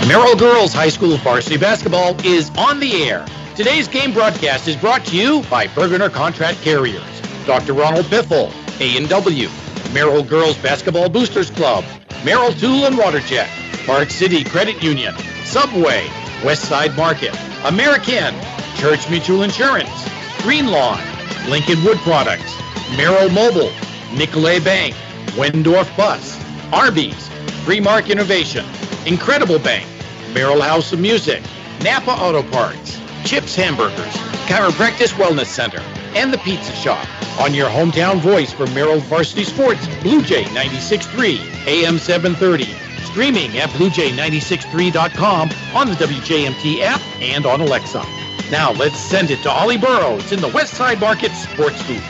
Merrill Girls High School varsity basketball is on the air. Today's game broadcast is brought to you by Bergener Contract Carriers, Dr. Ronald Biffle, A&W, Merrill Girls Basketball Boosters Club, Merrill Tool and Water Jet, Park City Credit Union, Subway, Westside Market, American, Church Mutual Insurance, Green Lawn, Lincoln Wood Products, Merrill Mobile, Nicolay Bank, Wendorf Bus, Arby's, Freemark Innovation, Incredible Bank, Merrill House of Music, Napa Auto Parts, Chips Hamburgers, Chiropractic Wellness Center, and the Pizza Shop. On your hometown voice for Merrill Varsity Sports, Blue Jay 96.3, AM 730. Streaming at bluejay963.com on the WJMT app and on Alexa. Now let's send it to Ollie Burrows in the Westside Market Sports Booth.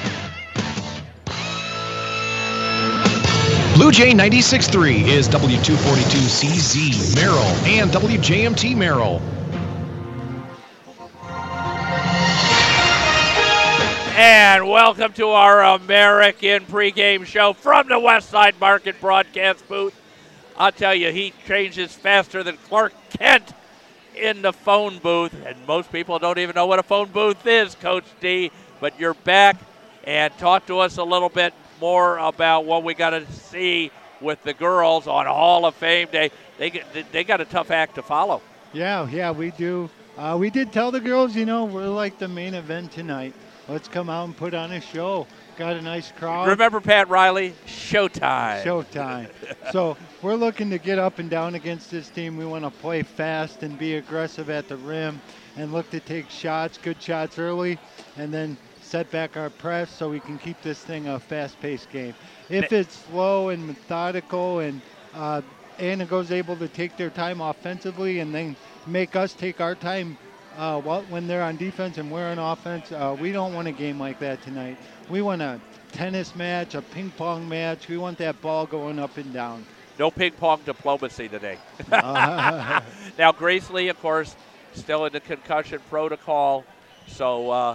Blue Jay 96.3 is W242CZ Merrill and WJMT Merrill. And welcome to our American pregame show from the Westside Market broadcast booth. I'll tell you, he changes faster than Clark Kent in the phone booth. And most people don't even know what a phone booth is, Coach D. But you're back, and talk to us a little bit more about what we got to see with the girls on Hall of Fame Day. They got a tough act to follow. Yeah, we do. We did tell the girls, we're like the main event tonight. Let's come out and put on a show. Got a nice crowd. Remember Pat Riley? Showtime. So we're looking to get up and down against this team. We want to play fast and be aggressive at the rim and look to take shots, good shots early, and then set back our press so we can keep this thing a fast-paced game. If it's slow and methodical and Anna goes able to take their time offensively and then make us take our time when they're on defense and we're on offense, we don't want a game like that tonight. We want a tennis match, a ping pong match. We want that ball going up and down. No ping pong diplomacy today. Now, Grace Lee, of course, still in the concussion protocol. So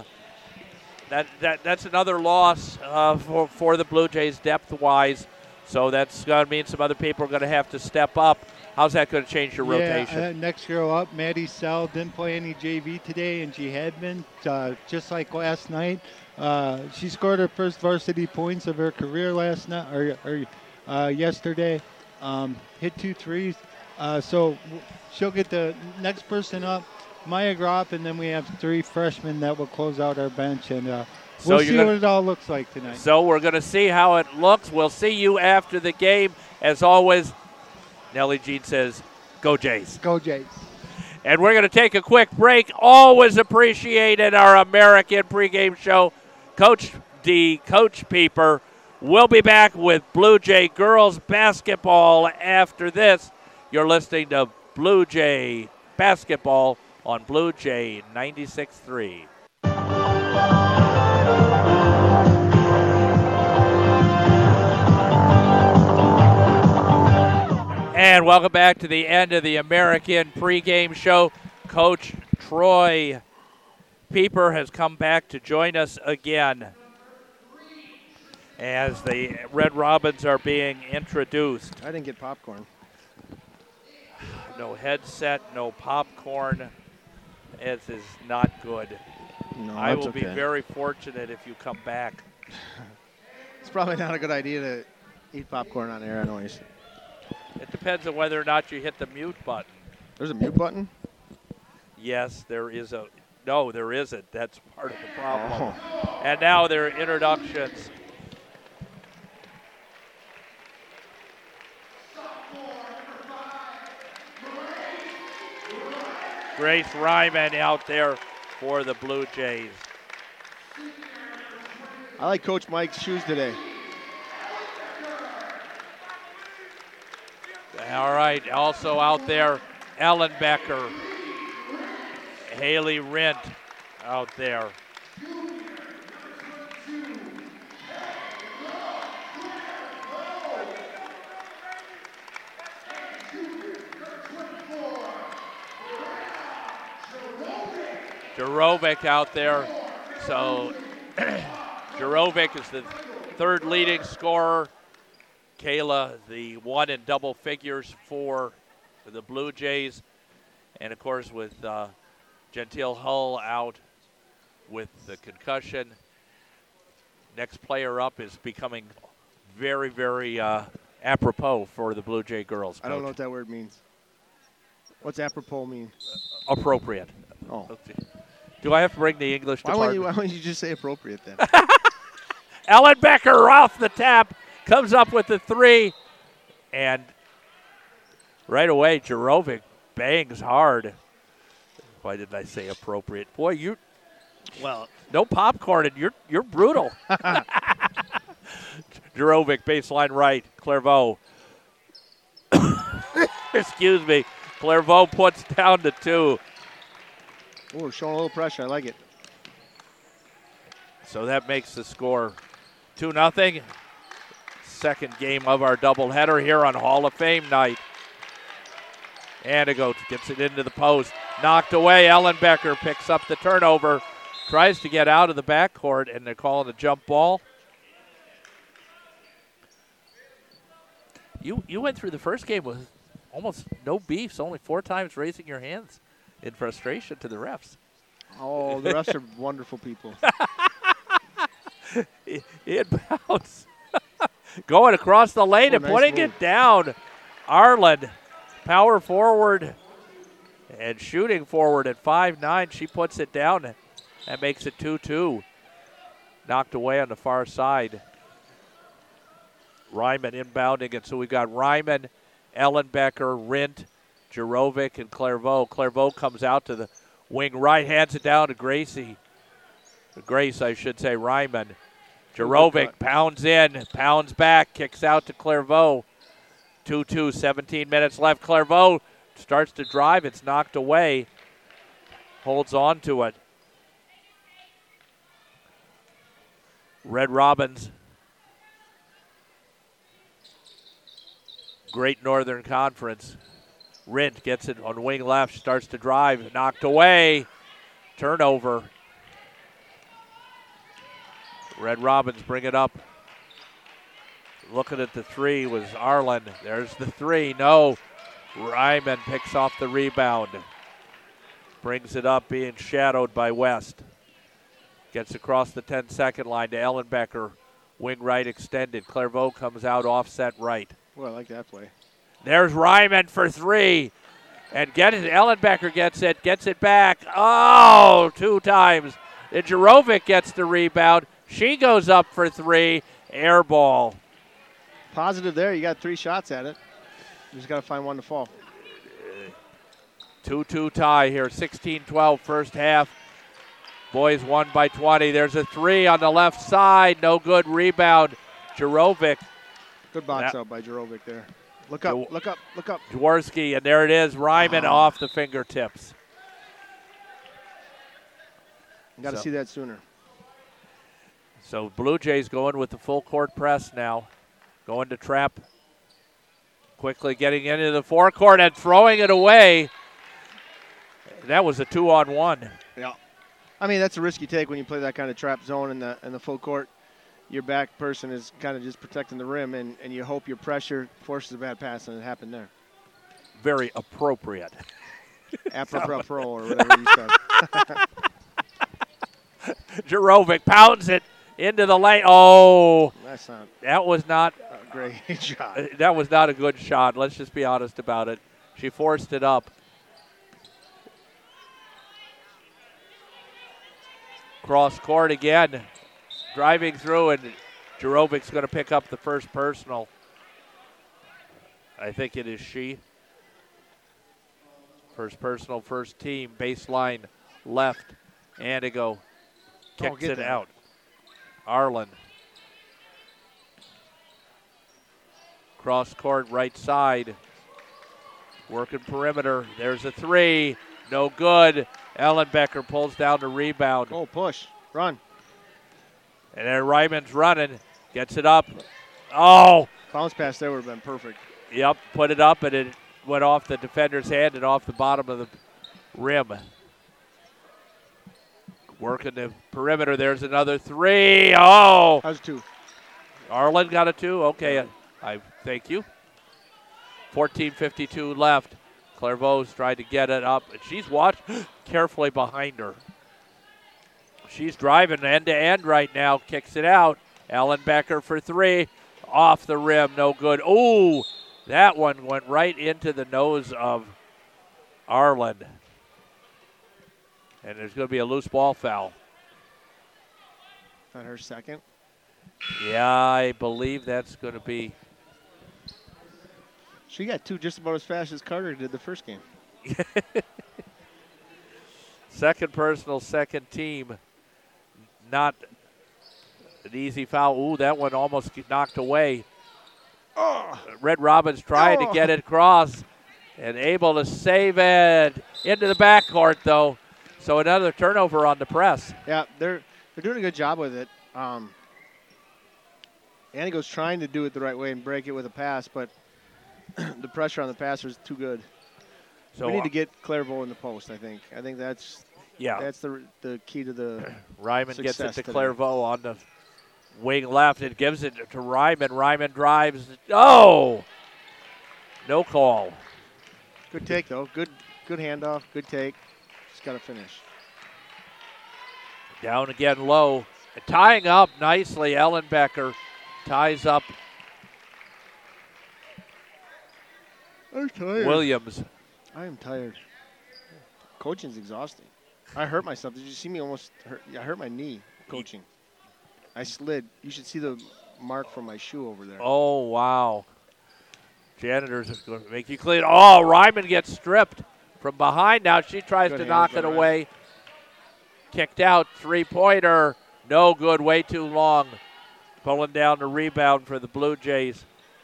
that's another loss for the Blue Jays depth-wise. So that's going to mean some other people are going to have to step up. How's that going to change your rotation? Next girl up, Maddie Sell, didn't play any JV today, and she had been, just like last night. She scored her first varsity points of her career last night or yesterday. Hit 2 threes. So she'll get the next person up, Maya Groff, and then we have 3 freshmen that will close out our bench, and we'll see what it all looks like tonight. So we're going to see how it looks. We'll see you after the game. As always, Nellie Jean says, go Jays. Go Jays. And we're going to take a quick break. Always appreciated our American pregame show. Coach D, Coach Pieper. We'll be back with Blue Jay girls basketball after this. You're listening to Blue Jay basketball on Blue Jay 96.3. And welcome back to the end of the American pregame show. Coach Troy Pieper has come back to join us again as the Red Robins are being introduced. I didn't get popcorn. No headset, no popcorn. This is not good. No, I will okay. be very fortunate if you come back. It's probably not a good idea to eat popcorn on air anyways. It depends on whether or not you hit the mute button. There's a mute button? Yes, there is a. No, there isn't. That's part of the problem. Oh. And now their introductions. Grace Ryman out there for the Blue Jays. I like Coach Mike's shoes today. All right, also out there, Ellen Becker, Haley Rint out there. Jarovic out there. So Jarovic is the third leading scorer. Kayla, the one in double figures for the Blue Jays. And, of course, with Gentile Hull out with the concussion, next player up is becoming very, very apropos for the Blue Jay girls. Coach. I don't know what that word means. What's apropos mean? Appropriate. Oh. Do I have to bring the English department? Why wouldn't you just say appropriate then? Ellenbecker off the tap, comes up with the 3, and right away, Jerovic bangs hard. Why didn't I say appropriate? Boy, no popcorn, and you're brutal. Jerovic, baseline right, Clairvaux. Excuse me. Clairvaux puts down to 2. Oh, showing a little pressure. I like it. So that makes the score 2-0. Second game of our doubleheader here on Hall of Fame night. Antigo gets it into the post. Knocked away. Ellenbecker picks up the turnover. Tries to get out of the backcourt, and they're calling a jump ball. You went through the first game with almost no beefs, only 4 times raising your hands in frustration to the refs. Oh, the refs are wonderful people. Inbounds. Going across the lane and nice putting move. it down. Arlen, power forward and shooting forward at 5'9". She puts it down. That makes it 2-2. Knocked away on the far side. Ryman inbounding, and so we've got Ryman, Ellenbecker, Rint, Jerovic, and Clairvaux. Clairvaux comes out to the wing right, hands it down to Gracie. Grace, I should say, Ryman. Jerovic pounds in, pounds back, kicks out to Clairvaux. 2-2, 17 minutes left. Clairvaux starts to drive. It's knocked away. Holds on to it. Red Robins. Great Northern Conference. Rint gets it on wing left, starts to drive, knocked away. Turnover. Red Robins bring it up. Looking at the 3 was Arlen. There's the 3. No. Ryman picks off the rebound. Brings it up, being shadowed by West. Gets across the 10-second line to Ellenbecker. Wing right extended. Clairvaux comes out offset right. Well, I like that play. There's Ryman for 3. And Ellenbecker gets it back. Oh, 2 times. And Jerovic gets the rebound. She goes up for 3. Air ball. Positive there. You got 3 shots at it. You just got to find one to fall. 2-2 tie here. 16-12 first half. Boys won by 20. There's a 3 on the left side. No good. Rebound. Jerovic. Good box out by Jerovic there. Look up, look up, look up. Jaworski, and there it is. Ryman off the fingertips. You got to see that sooner. So Blue Jays going with the full court press now. Going to trap. Quickly getting into the forecourt and throwing it away. That was a 2-on-1. Yeah. I mean, that's a risky take when you play that kind of trap zone in the full court. Your back person is kind of just protecting the rim, and you hope your pressure forces a bad pass, and it happened there. Very appropriate. Apropos or whatever you said. Jerovic pounds it into the lane. Oh, that was not a great shot. That was not a good shot. Let's just be honest about it. She forced it up. Cross court again. Driving through, and Jerovic's going to pick up the first personal. I think it is she. First personal, first team. Baseline left. Antigo kicks it out. Arlen. Cross court, right side. Working perimeter. There's a 3. No good. Ellenbecker pulls down the rebound. Oh, push. Run. And then Ryman's running. Gets it up. Oh. Bounce pass there would have been perfect. Yep, put it up, and it went off the defender's hand and off the bottom of the rim. Working the perimeter. There's another 3. Oh. That was 2. Arlen got a 2. Okay, I thank you. 14:52 left. Clairvaux's tried to get it up, and she's watched carefully behind her. She's driving end-to-end right now, kicks it out. Ellenbecker for three, off the rim, no good. Ooh, that one went right into the nose of Arlen. And there's going to be a loose ball foul. Is that her second? Yeah, I believe that's going to be. She got two just about as fast as Carter did the first game. Second personal, second team. Not an easy foul. Ooh, that one almost knocked away. Oh. Red Robins trying to get it across and able to save it into the backcourt, though. So another turnover on the press. Yeah, they're doing a good job with it. Antigo's trying to do it the right way and break it with a pass, but the pressure on the passer is too good. So we need to get Clairvaux in the post, I think. I think that's the key to the Ryman gets it to Clairvaux on the wing left and gives it to Ryman. Ryman drives. Oh! No call. Good take, though. Good handoff. Good take. Just got to finish. Down again low. Tying up nicely, Ellenbecker ties up I'm tired. Williams. I am tired. Coaching's exhausting. I hurt myself. Did you see me almost hurt? I hurt my knee coaching. I slid. You should see the mark from my shoe over there. Oh, wow. Janitors is going to make you clean. Oh, Ryman gets stripped from behind now. She tries to knock it away. Kicked out, three-pointer. No good, way too long. Pulling down the rebound for the Blue Jays.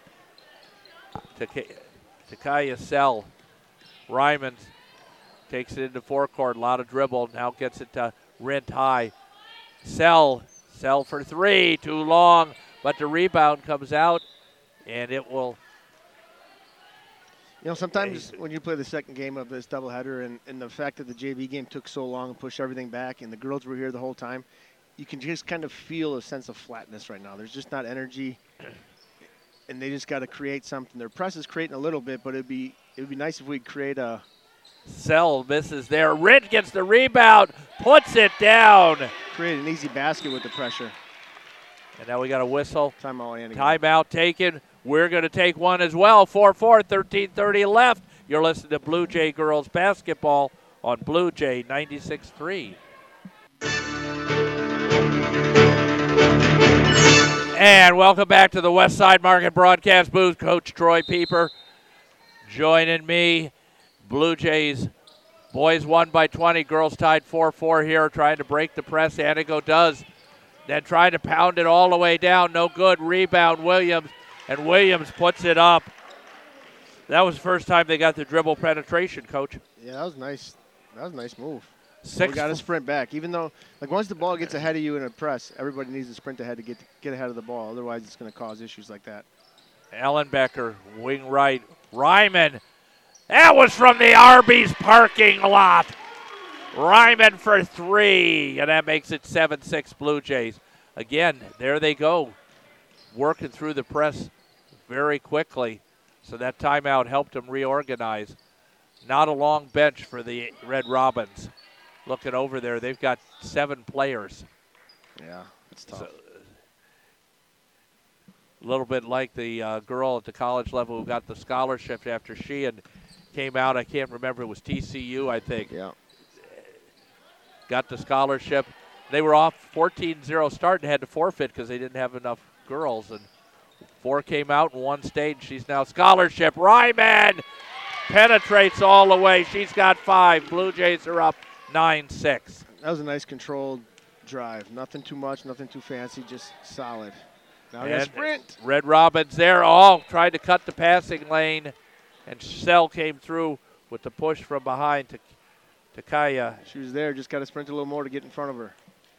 Takaya Sell. Ryman takes it into forecourt. A lot of dribble. Now gets it to Rent High. Sell for three. Too long. But the rebound comes out, and it will. You know, sometimes when you play the second game of this doubleheader and the fact that the JV game took so long and pushed everything back and the girls were here the whole time, you can just kind of feel a sense of flatness right now. There's just not energy, and they just got to create something. Their press is creating a little bit, but it would be nice if we'd create a. Sell misses there. Rint gets the rebound, puts it down. Create an easy basket with the pressure. And now we got a whistle. Timeout taken. We're going to take one as well. 4-4, 13:30 left. You're listening to Blue Jay Girls Basketball on Blue Jay 96.3. And welcome back to the Westside Market broadcast booth. Coach Troy Pieper joining me. Blue Jays boys won by 20. Girls tied 4-4 here, trying to break the press. Antigo does. Then trying to pound it all the way down. No good. Rebound, Williams. And Williams puts it up. That was the first time they got the dribble penetration, Coach. Yeah, that was nice. That was a nice move. We got to sprint back. Even though, once the ball gets ahead of you in a press, everybody needs to sprint ahead to get ahead of the ball. Otherwise, it's going to cause issues like that. Ellenbecker, wing right. Ryman. That was from the Arby's parking lot. Ryman for three, and that makes it 7-6 Blue Jays. Again, there they go, working through the press very quickly. So that timeout helped them reorganize. Not a long bench for the Red Robins. Looking over there, they've got 7 players. Yeah, it's tough. So, a little bit like the girl at the college level who got the scholarship after she came out. I can't remember. It was TCU, I think. Yeah. Got the scholarship. They were off 14-0 start and had to forfeit because they didn't have enough girls. And 4 came out and 1 stayed. She's now scholarship. Ryman penetrates all the way. She's got 5. Blue Jays are up 9-6. That was a nice controlled drive. Nothing too much, nothing too fancy, just solid. Now we got sprint. Red Robins there all tried to cut the passing lane, and Sell came through with the push from behind to Kaya. She was there, just got to sprint a little more to get in front of her.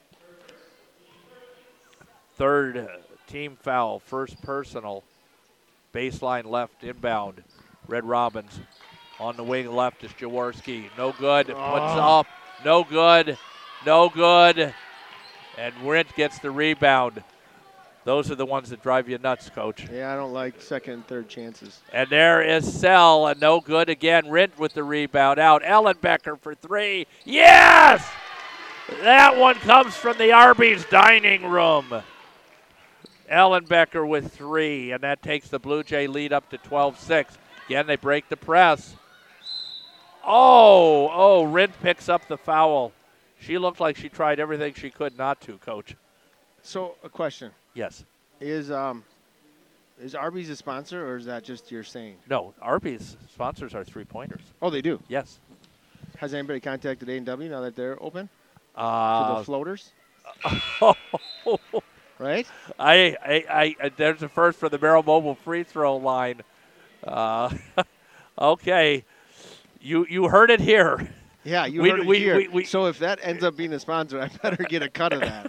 Third team foul, first personal. Baseline left, inbound. Red Robins on the wing left is Jaworski. No good, puts up. No good, no good. And Rint gets the rebound. Those are the ones that drive you nuts, Coach. Yeah, I don't like second and third chances. And there is Sell, and no good again. Rint with the rebound out. Ellenbecker for 3. Yes! That one comes from the Arby's dining room. Ellenbecker with 3, and that takes the Blue Jay lead up to 12-6. Again, they break the press. Oh, Rint picks up the foul. She looked like she tried everything she could not to, Coach. So, a question. Yes. Is Arby's a sponsor, or is that just your saying? No, Arby's sponsors are 3-pointers. Oh, they do? Yes. Has anybody contacted A&W now that they're open? For the floaters? Right? I there's a first for the Merrill Mobile free throw line. Okay. You heard it here. Yeah, you heard it here. So if that ends up being a sponsor, I better get a cut of that.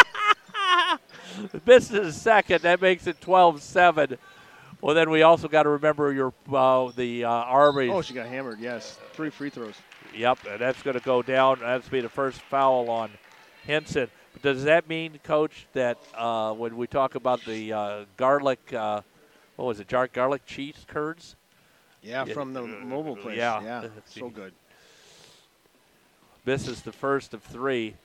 Misses second. That makes it 12-7. Well, then we also got to remember the Army. Oh, she got hammered, yes. 3 free throws. Yep, and that's going to go down. That's be the first foul on Hinson. Does that mean, Coach, that when we talk about the garlic, what was it, garlic cheese curds? Yeah, from the mobile place. Yeah. So good. Misses the first of 3.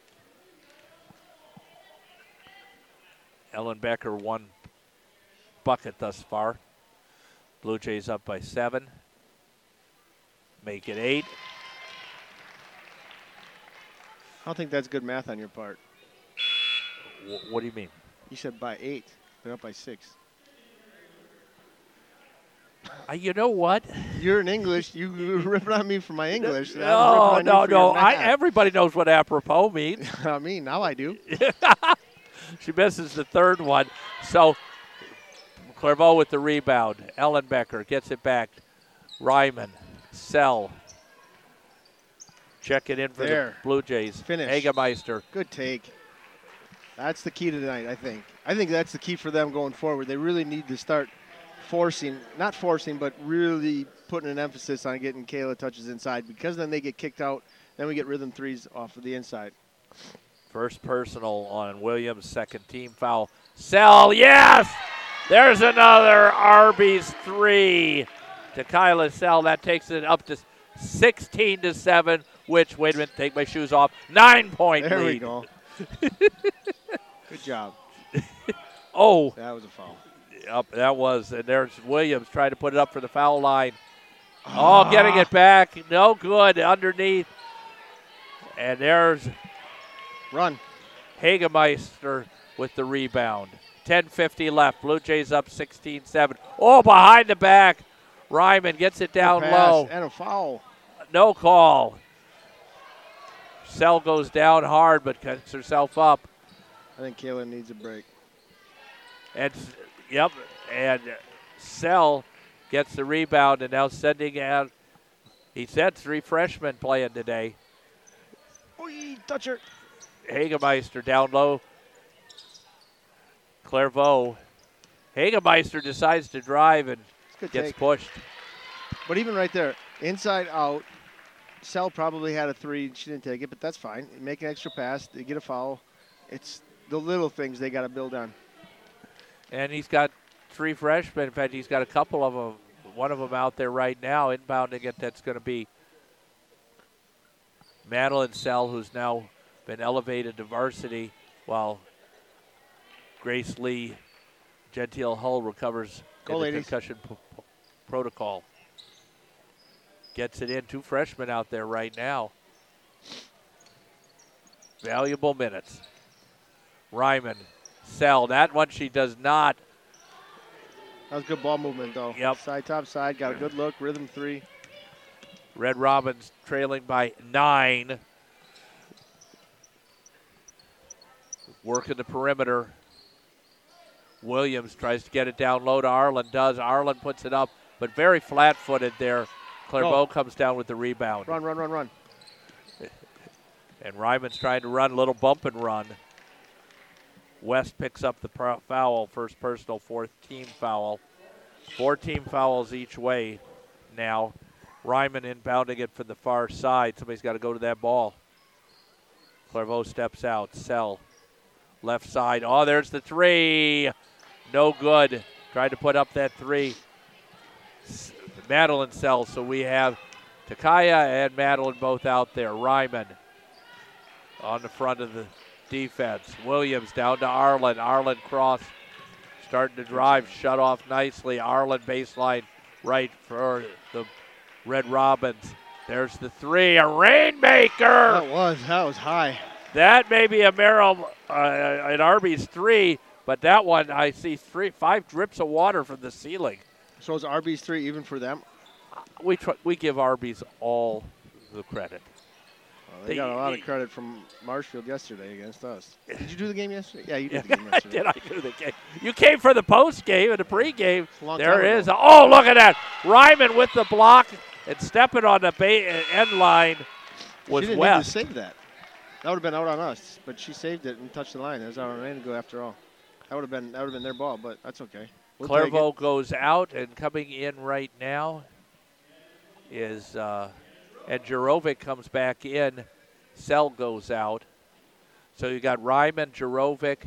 Ellenbecker 1 bucket thus far. Blue Jays up by 7. Make it 8. I don't think that's good math on your part. What do you mean? You said by 8. They're up by 6. You know what? You're in English. You ripping on me for my English. No. Everybody knows what apropos means. I mean, now I do. She misses the third one. So Clairvaux with the rebound. Ellenbecker gets it back. Ryman, Sell. Check it in for the Blue Jays. Finish. Hagemeister. Good take. That's the key tonight, I think. I think that's the key for them going forward. They really need to start not forcing, but really putting an emphasis on getting Kayla touches inside, because then they get kicked out. Then we get rhythm threes off of the inside. First personal on Williams, second team foul. Sell, yes! There's another Arby's 3 to Kyla Sell. That takes it up to 16-7, which, wait a minute, take my shoes off, 9-point lead. There we go. Good job. Oh. That was a foul. Yep, that was. And there's Williams trying to put it up for the foul line. Oh, getting it back. No good underneath. And there's Run. Hagemeister with the rebound. 10:50 left. Blue Jays up 16-7. Oh, behind the back. Ryman gets it down low. And a foul. No call. Sell goes down hard, but gets herself up. I think Kayla needs a break. And Sell gets the rebound and now sending out. He said 3 freshmen playing today. Oy, touch her. Hagemeister down low. Clairvaux. Hagemeister decides to drive and gets pushed. But even right there, inside out, Sell probably had a 3. She didn't take it, but that's fine. Make an extra pass. They get a foul. It's the little things they got to build on. And he's got 3 freshmen. In fact, he's got a couple of them. One of them out there right now inbounding it. That's going to be Madeline Sell, who's now been elevated to varsity, while Grace Lee Gentile Hull recovers in the concussion protocol. Gets it in. 2 freshmen out there right now. Valuable minutes. Ryman, Sell. That one she does not. That was good ball movement, though. Yep. Side, top side. Got a good look. Rhythm 3. Red Robins trailing by 9. Working the perimeter. Williams tries to get it down low to Arlen. Arlen puts it up, but very flat-footed there. Clairvaux comes down with the rebound. Run. And Ryman's trying to run, a little bump and run. West picks up the foul, first personal, 4th team foul. 4 team fouls each way now. Ryman inbounding it from the far side. Somebody's got to go to that ball. Clairvaux steps out. Sell Left side. Oh, there's the three. No good. Tried to put up that three. Madeline sells, so we have Takaya and Madeline both out there. Ryman on the front of the defense. Williams down to Arlen. Arlen cross. Starting to drive. Shut off nicely. Arlen baseline right for the Red Robins. There's the three. A rainmaker. That was high. That may be a Merrill, an Arby's three, but that one I see 5 drips of water from the ceiling. So is Arby's 3 even for them? We give Arby's all the credit. Well, they got a lot of credit from Marshfield yesterday against us. Did you do the game yesterday? Yeah, you did the game yesterday. Did I do the game? You came for the post game and the pregame. There it is. Ago. Oh, look at that. Ryman with the block and stepping on the end line was She didn't West. need to save that. That would have been out on us, but she saved it and touched the line. It was out on Indigo after all. That would have been their ball, but that's okay. We'll Clairvaux goes out, and coming in right now is and Jarovic comes back in. Sell goes out. So you got Ryman, Jarovic,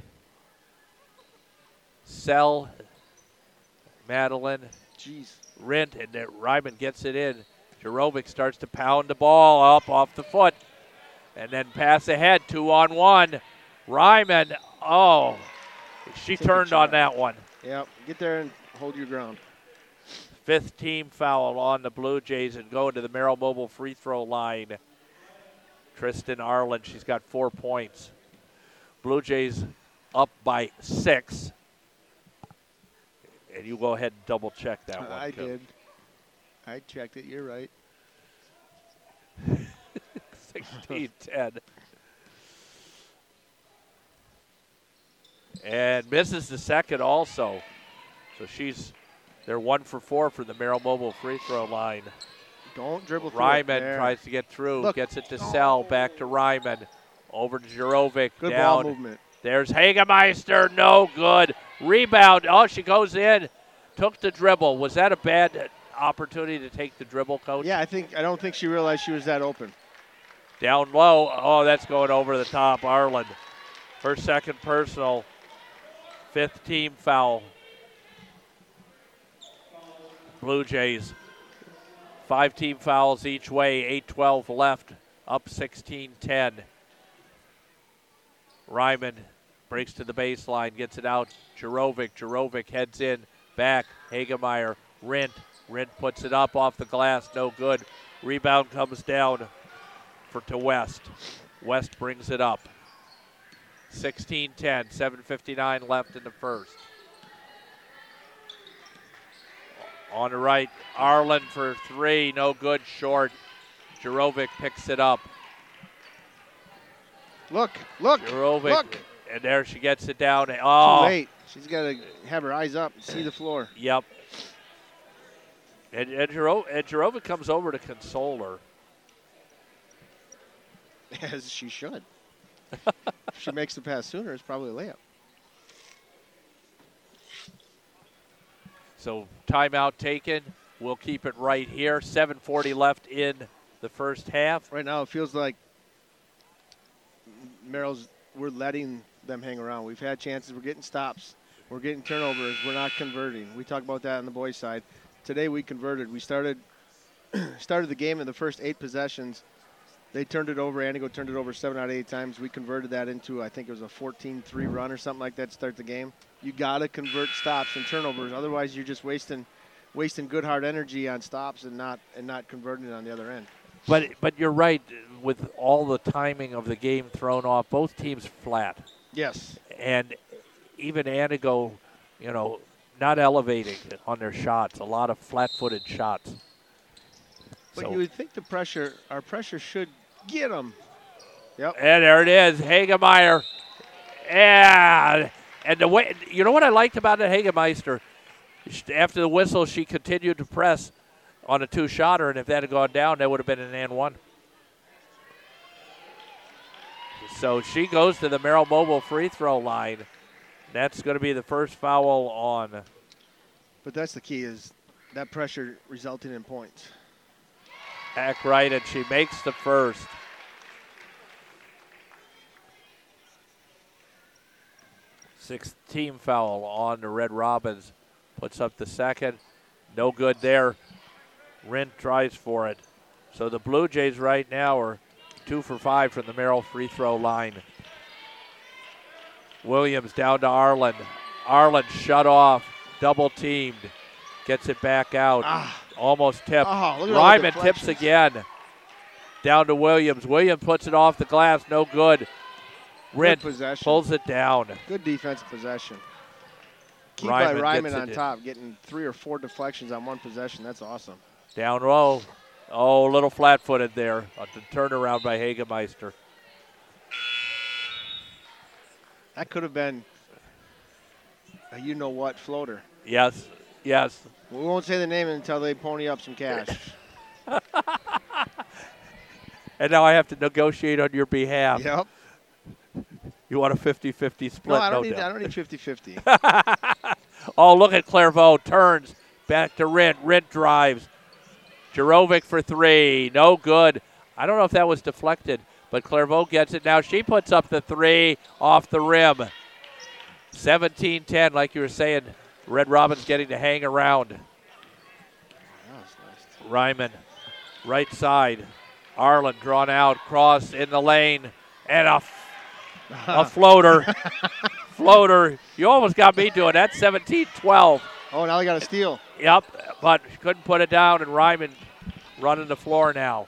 Sell, Madeline, Rint, and then Ryman gets it in. Jarovic starts to pound the ball up off the foot. And then pass ahead, 2-on-1. Ryman, she turned on that one. Yep, get there and hold your ground. 5th team foul on the Blue Jays and go to the Merrill Mobile free throw line. Tristan Arlen, she's got 4 points. Blue Jays up by 6. And you go ahead and double check that one. I did. I checked it. You're right. 16-10. And misses the second also. So they're 1 for 4 for the Merrill Mobile free throw line. Don't dribble through. Ryman tries to get through. Look. Gets it to Sell. Back to Ryman. Over to Jarovic. Good down. ball movement. There's Hagemeister. No good. Rebound. Oh, she goes in. Took the dribble. Was that a bad opportunity to take the dribble, Coach? Yeah, I don't think she realized she was that open. Down low. Oh, that's going over the top. Arlen. Her second personal. 5th team foul. Blue Jays. 5 team fouls each way. 8-12 left. Up 16-10. Ryman breaks to the baseline. Gets it out. Jarovic. Jarovic heads in. Back. Hagemeyer. Rint. Rint puts it up off the glass. No good. Rebound comes down to West. West brings it up. 16-10, 7:59 left in the first. On the right, Arlen for 3, no good, short. Jarovic picks it up. Look. Jarovic, and there she gets it down. Oh, too late. She's got to have her eyes up and see the floor. Yep. And Jarovic comes over to console her. As she should. If she makes the pass sooner, it's probably a layup. So timeout taken. We'll keep it right here. 7:40 left in the first half. Right now it feels like we're letting them hang around. We've had chances. We're getting stops. We're getting turnovers. We're not converting. We talked about that on the boys' side. Today we converted. We started the game in the first 8 possessions. They turned it over. Antigo turned it over 7 out of 8 times. We converted that into, I think it was a 14-3 run or something like that to start the game. You got to convert stops and turnovers. Otherwise, you're just wasting good, hard energy on stops and not converting it on the other end. But you're right. With all the timing of the game thrown off, both teams flat. Yes. And even Antigo, not elevating on their shots. A lot of flat-footed shots. But you would think our pressure should get them. Yep. And there it is, Hagemeyer. And the way, what I liked about it, Hagemeister, after the whistle, she continued to press on a 2-shotter, and if that had gone down, that would have been an and 1. So she goes to the Merrill Mobile free throw line. That's going to be the first foul on. But that's the key, is that pressure resulting in points. Back right, and she makes the first. Sixth team foul on the Red Robins. Puts up the second. No good there. Rent tries for it. So the Blue Jays right now are 2 for 5 from the Merrill free throw line. Williams down to Arlen. Arlen shut off, double teamed. Gets it back out. Almost tipped. Ryman tips again. Down to Williams. Williams puts it off the glass. No good. Rent pulls it down. Good defensive possession. Key Ryman by Ryman gets on it top, getting 3 or 4 deflections on one possession. That's awesome. Down low. Oh, a little flat-footed there. A turnaround by Hagemeister. That could have been a you-know-what floater. Yes, yes. We won't say the name until they pony up some cash. And now I have to negotiate on your behalf. Yep. You want a 50-50 split? No, I don't need 50-50. Oh, look at Clairvaux. Turns back to Rint. Rint drives. Jarovic for 3. No good. I don't know if that was deflected, but Clairvaux gets it now. She puts up the 3 off the rim. 17-10, like you were saying. Red Robins getting to hang around. That was nice. Ryman, right side. Arlen drawn out, cross in the lane, and a floater. Floater. You almost got me doing that. 17-12. Oh, now they got a steal. Yep, but couldn't put it down, and Ryman running the floor now.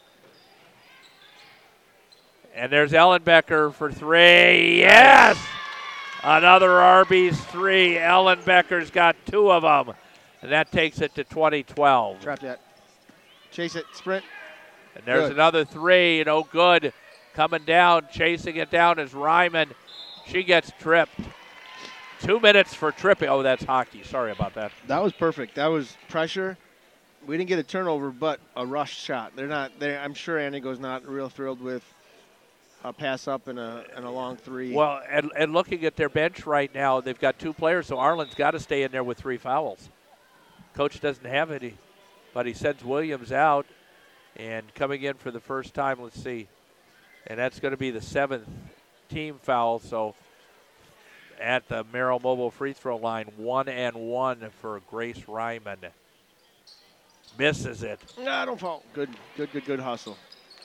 And there's Ellenbecker for 3. Yes! Another Arby's 3. Ellenbecker's got 2 of them, and that takes it to 20-12. Trap that. Chase it. Sprint. And there's another 3. No good. Coming down, chasing it down is Ryman. She gets tripped. 2 minutes for tripping. Oh, that's hockey. Sorry about that. That was perfect. That was pressure. We didn't get a turnover, but a rush shot. I'm sure Anigo's not real thrilled with a pass up and a long 3. Well, and looking at their bench right now, they've got 2 players, so Arlen's got to stay in there with 3 fouls. Coach doesn't have any, but he sends Williams out. And coming in for the first time, let's see. And that's going to be the 7th team foul. So at the Merrill Mobile free throw line, 1-1 for Grace Ryman. Misses it. No, don't fall. Good hustle.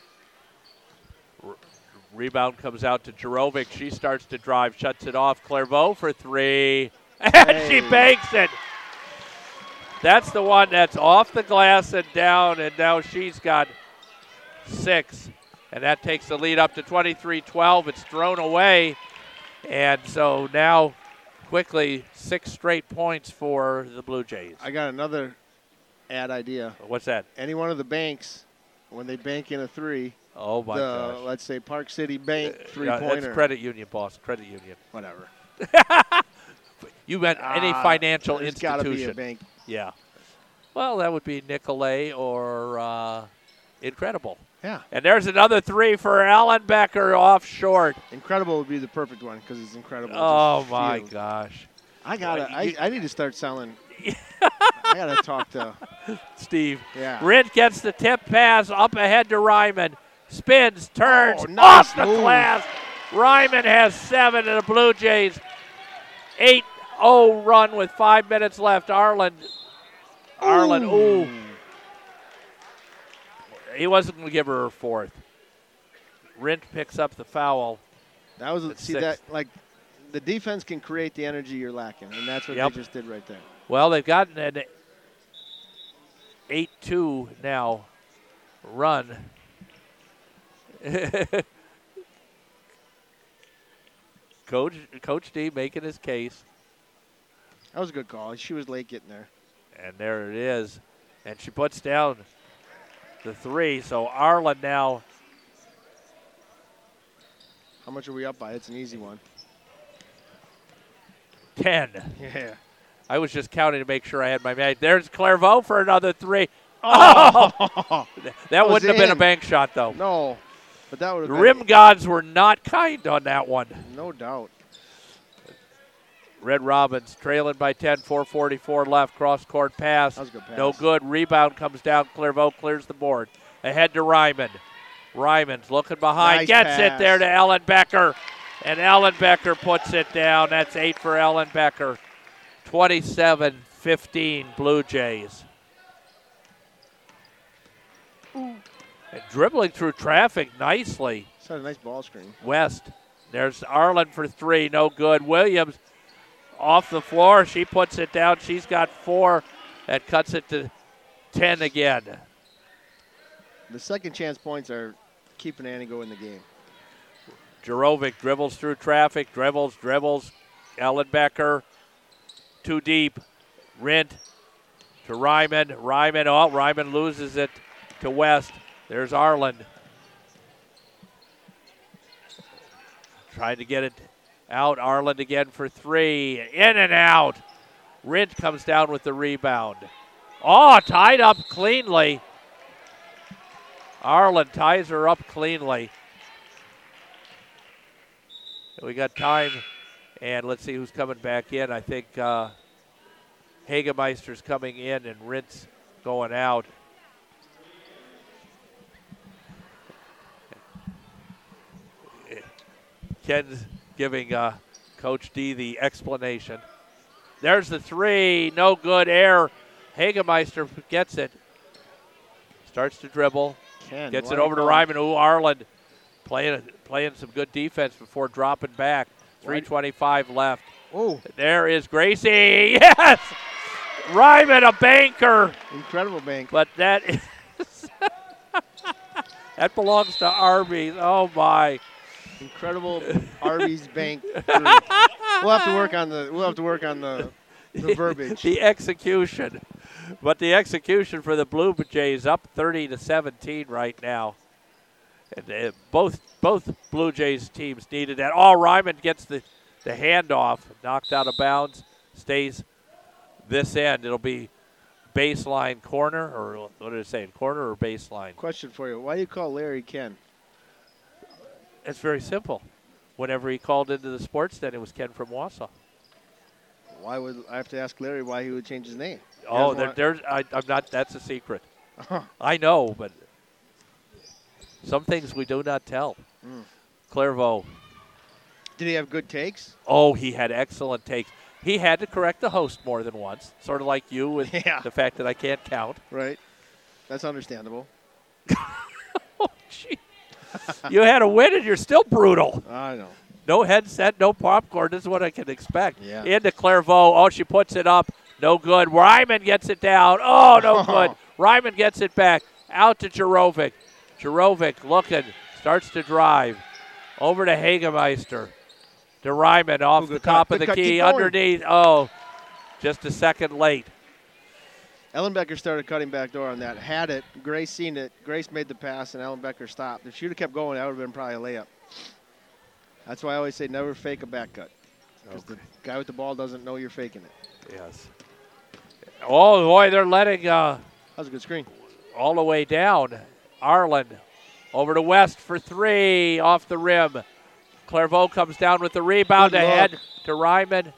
Rebound comes out to Jarovic. She starts to drive, shuts it off. Clairvaux for 3. And she banks it. That's the one that's off the glass and down, and now she's got 6. And that takes the lead up to 23-12. It's thrown away. And so now, quickly, 6 straight points for the Blue Jays. I got another ad idea. What's that? Any one of the banks, when they bank in a 3, oh my gosh. Let's say Park City Bank 3-pointer. That's credit union, boss. Credit union. Whatever. You meant any financial institution. Got to be a bank. Yeah. Well, that would be Nicolay or Incredible. Yeah. And there's another 3 for Ellenbecker off short. Incredible would be the perfect one because it's incredible. Oh, my gosh. I need to start selling. I got to talk to Steve. Yeah. Rint gets the tip pass up ahead to Ryman. Spins, turns, nice off the move. glass. Ryman has 7 and the Blue Jays 8-0 run with 5 minutes left. Arlen, ooh. He wasn't going to give her 4th. Rint picks up the foul. That was the defense can create the energy you're lacking, and that's what they just did right there. Well, they've gotten an 8-2 now run. Coach D making his case. That was a good call. She was late getting there. And there it is. And she puts down the 3. So Arlen now. How much are we up by? It's an easy one. 10. Yeah. I was just counting to make sure I had my man. There's Clairvaux for another 3. Oh! That wouldn't have been a bank shot, though. No. But that would have been. Rim gods were not kind on that one. No doubt. Red Robins trailing by 10, 4:44 left. Cross-court pass. That was a good pass. No good. Rebound comes down. Clairvaux clears the board. Ahead to Ryman. Ryman's looking behind. Nice Gets pass. it there to Ellenbecker. And Ellenbecker puts it down. That's 8 for Ellenbecker. 27-15 Blue Jays. And dribbling through traffic nicely. It's a nice ball screen. West. There's Arlen for 3. No good. Williams off the floor. She puts it down. She's got 4. That cuts it to 10 again. The second chance points are keeping Antigo in the game. Jarovic dribbles through traffic. Dribbles. Ellenbecker. Too deep. Rint to Ryman. Ryman loses it to West. There's Arlen. Trying to get it out. Arlen again for 3. In and out. Rint comes down with the rebound. Oh, tied up cleanly. Arlen ties her up cleanly. We got time, and let's see who's coming back in. I think Hagemeister's coming in and Rint's going out. Ken's giving Coach D the explanation. There's the 3. No good. Air. Hagemeister gets it. Starts to dribble. Gets it over to Ryman. Ooh, Arlen playing some good defense before dropping back. 3:25 left. Oh. There is Gracie. Yes! Ryman, a banker. Incredible bank. But that is that belongs to Arby's. Oh, my. Incredible Arby's bank. We'll have to work on the verbiage. The execution. But the execution for the Blue Jays up 30-17 right now. And both Blue Jays teams needed that. Oh, Ryman gets the handoff, knocked out of bounds, stays this end. It'll be baseline corner, or what did it say, corner or baseline? Question for you. Why do you call Larry Ken? It's very simple. Whenever he called into the sports den, it was Ken from Wausau. Why would I have to ask Larry why he would change his name? Oh, I'm not. That's a secret. I know, but some things we do not tell. Clairvaux. Did he have good takes? Oh, he had excellent takes. He had to correct the host more than once, sort of like you with the fact that I can't count. Right. That's understandable. Oh, gee. You had a win and you're still brutal. I know. No headset, no popcorn. This is what I can expect. Yeah. Into Clairvaux. Oh, she puts it up. No good. Ryman gets it down. Oh, no good. Ryman gets it back. Out to Jarovic. Jarovic looking. Starts to drive. Over to Hagemeister. To Ryman off the top of the key. Underneath. Oh, just a second late. Ellenbecker started cutting back door on that. Had it. Grace seen it. Grace made the pass, and Ellenbecker stopped. If she would have kept going, that would have been probably a layup. That's why I always say never fake a back cut. Because the guy with the ball doesn't know you're faking it. Yes. Oh, boy, they're letting that was a good screen. all the way down. Arlen over to West for 3 off the rim. Clairvaux comes down with the rebound ahead to Ryman.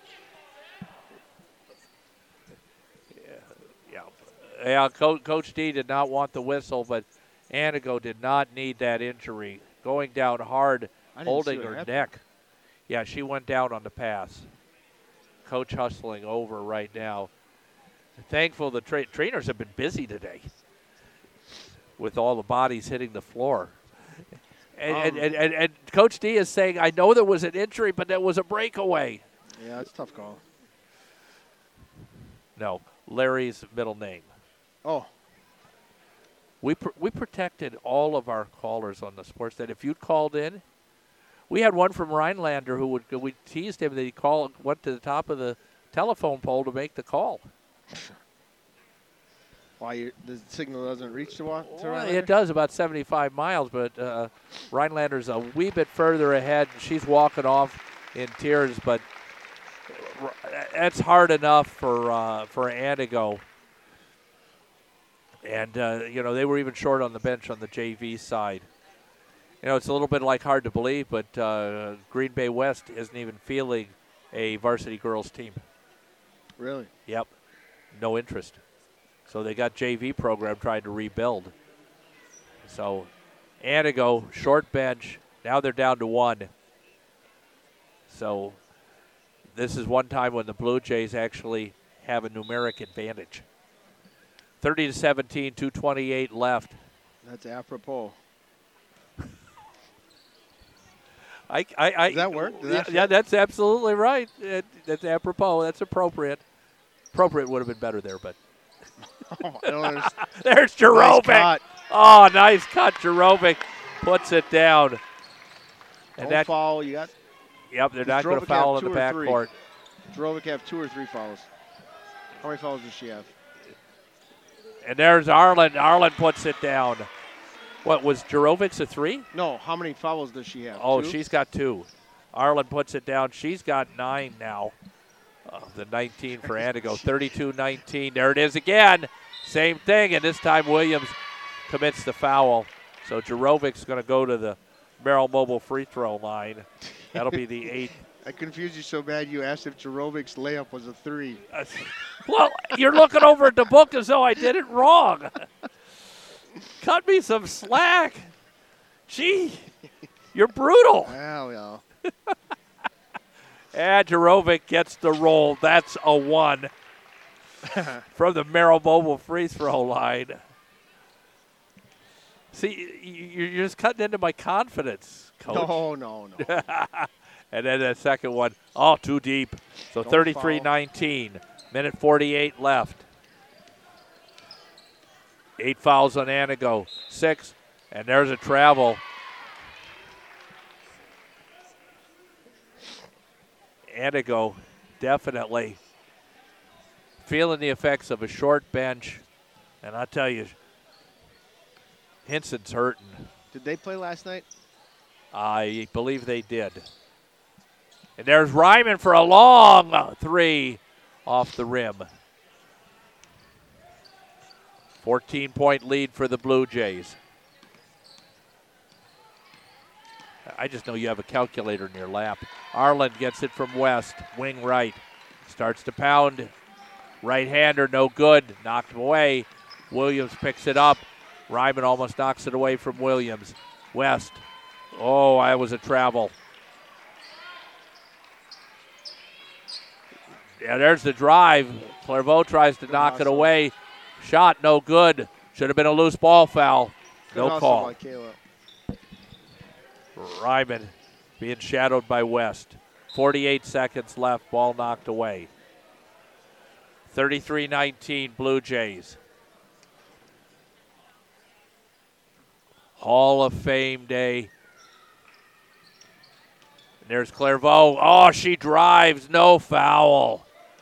Yeah, Coach D did not want the whistle, but Antigo did not need that injury. Going down hard, holding her neck. Yeah, she went down on the pass. Coach hustling over right now. Thankful the trainers have been busy today with all the bodies hitting the floor. And Coach D is saying, I know there was an injury, but there was a breakaway. Yeah, it's a tough call. No, Larry's middle name. Oh. We protected all of our callers on the sports that if you'd called in, we had one from Rhinelander who we teased him that he went to the top of the telephone pole to make the call. Why the signal doesn't reach to Rhinelander? It does, about 75 miles, but Rhinelander's a wee bit further ahead. She's walking off in tears, but that's hard enough for Antigo. And, they were even short on the bench on the JV side. It's a little bit hard to believe, but Green Bay West isn't even fielding a varsity girls team. Really? Yep. No interest. So they got JV program trying to rebuild. So Antigo, short bench. Now they're down to 1. So this is one time when the Blue Jays actually have a numeric advantage. 30-17, 2:28 left. That's apropos. Does that work? Yeah, that's absolutely right. That's apropos. That's appropriate. Appropriate would have been better there, but. There's Jerovic. Nice oh, nice cut. Jerovic puts it down. And Don't foul. You got. Yep, they're not going to foul in the backcourt. Jerovic have 2 or 3 fouls. How many fouls does she have? And there's Arlen. Arlen puts it down. What, was Jerovic's a 3? No, how many fouls does she have? Oh, 2? she's got 2. Arlen puts it down. She's got 9 now. The 19 for Antigo. 32-19. There it is again. Same thing, and this time Williams commits the foul. So Jerovic's going to go to the Merrill Mobile free throw line. That'll be the 8th. I confused you so bad you asked if Jerovic's layup was a 3. Well, you're looking over at the book as though I did it wrong. Cut me some slack. Gee, you're brutal. Well. And Jerovic gets the roll. That's a 1 from the Merrill Mobile free throw line. See, you're just cutting into my confidence, Coach. No. And then the second one, too deep. So 33-19, minute 48 left. 8 fouls on Antigo, 6, and there's a travel. Antigo definitely feeling the effects of a short bench. And I tell you, Hinson's hurting. Did they play last night? I believe they did. And there's Ryman for a long 3 off the rim. 14-point lead for the Blue Jays. I just know you have a calculator in your lap. Arlen gets it from West, wing right. Starts to pound. Right-hander, no good. Knocked away. Williams picks it up. Ryman almost knocks it away from Williams. West. Oh, I was a travel. Yeah, there's the drive. Clairvaux tries to knock it away. Shot, no good. Should have been a loose ball foul. No call. Ryman being shadowed by West. 48 seconds left. Ball knocked away. 33-19 Blue Jays. Hall of Fame day. And there's Clairvaux. Oh, she drives. No foul.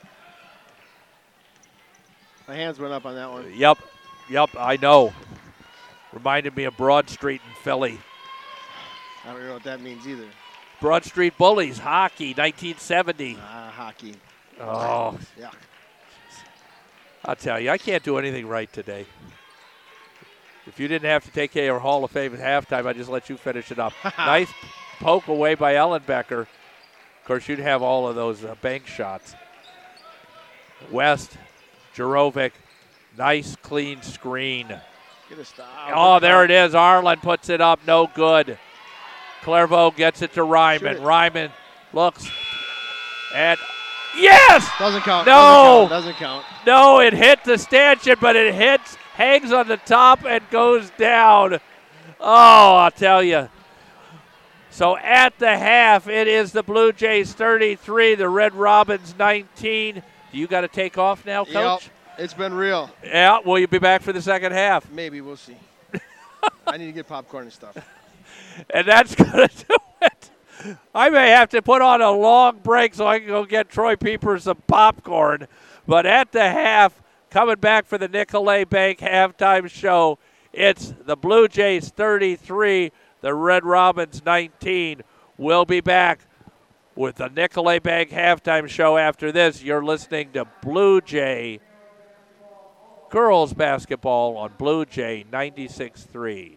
My hands went up on that one. Yep, I know. Reminded me of Broad Street in Philly. I don't know what that means either. Broad Street Bullies, hockey, 1970. Hockey. Oh. Yeah. I'll tell you, I can't do anything right today. If you didn't have to take care of Hall of Fame at halftime, I'd just let you finish it up. Nice poke away by Ellenbecker. Of course, you'd have all of those bank shots. West, Jerovic, nice clean screen. Get a stop. Oh, there it is. Arlen puts it up, no good. Clairvaux gets it to Ryman. Ryman looks and yes! Doesn't count. No! Doesn't count. No, it hit the stanchion, but it hangs on the top and goes down. Oh, I'll tell you. So at the half, it is the Blue Jays 33, the Red Robins 19. You got to take off now, Coach? Yep, it's been real. Yeah, will you be back for the second half? Maybe, we'll see. I need to get popcorn and stuff. And that's going to do it. I may have to put on a long break so I can go get Troy Pieper some popcorn. But at the half, coming back for the Nicolet Bank halftime show, it's the Blue Jays 33, the Red Robins 19. We'll be back with the Nicolet Bank halftime show after this. You're listening to Blue Jay girls basketball on Blue Jay 96.3.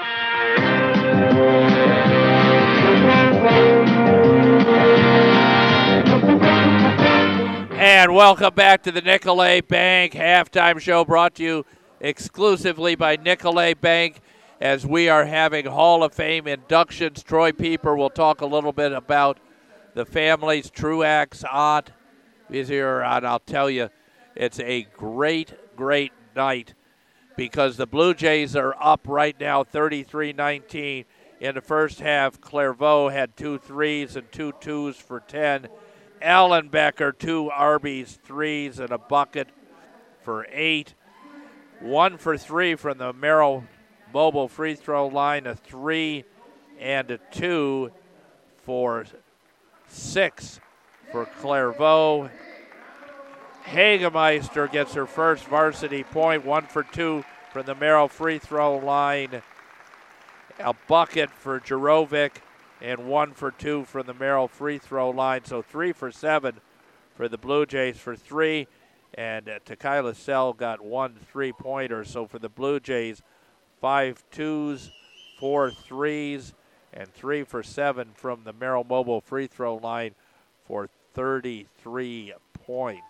And welcome back to the Nicolet Bank halftime show, brought to you exclusively by Nicolet Bank, as we are having Hall of Fame inductions. Troy Pieper will talk a little bit about the family's Truax aunt is here, and I'll tell you, it's a great, great night because the Blue Jays are up right now 33-19. In the first half, Clairvaux had 2 threes and 2 twos for 10. Allenbecker, 2 Arby's threes and a bucket for 8. 1 for 3 from the Merrill Mobile free throw line, a 3 and a 2 for 6 for Clairvaux. Hagemeister gets her first varsity point, 1 for 2 from the Merrill free throw line. A bucket for Jerovic and 1 for 2 from the Merrill free throw line. So 3 for 7 for the Blue Jays for 3. And Tequila Sell got 1 3-pointer. So for the Blue Jays, 5 twos, 4 threes, and 3 for 7 from the Merrill Mobile free throw line for 33 points.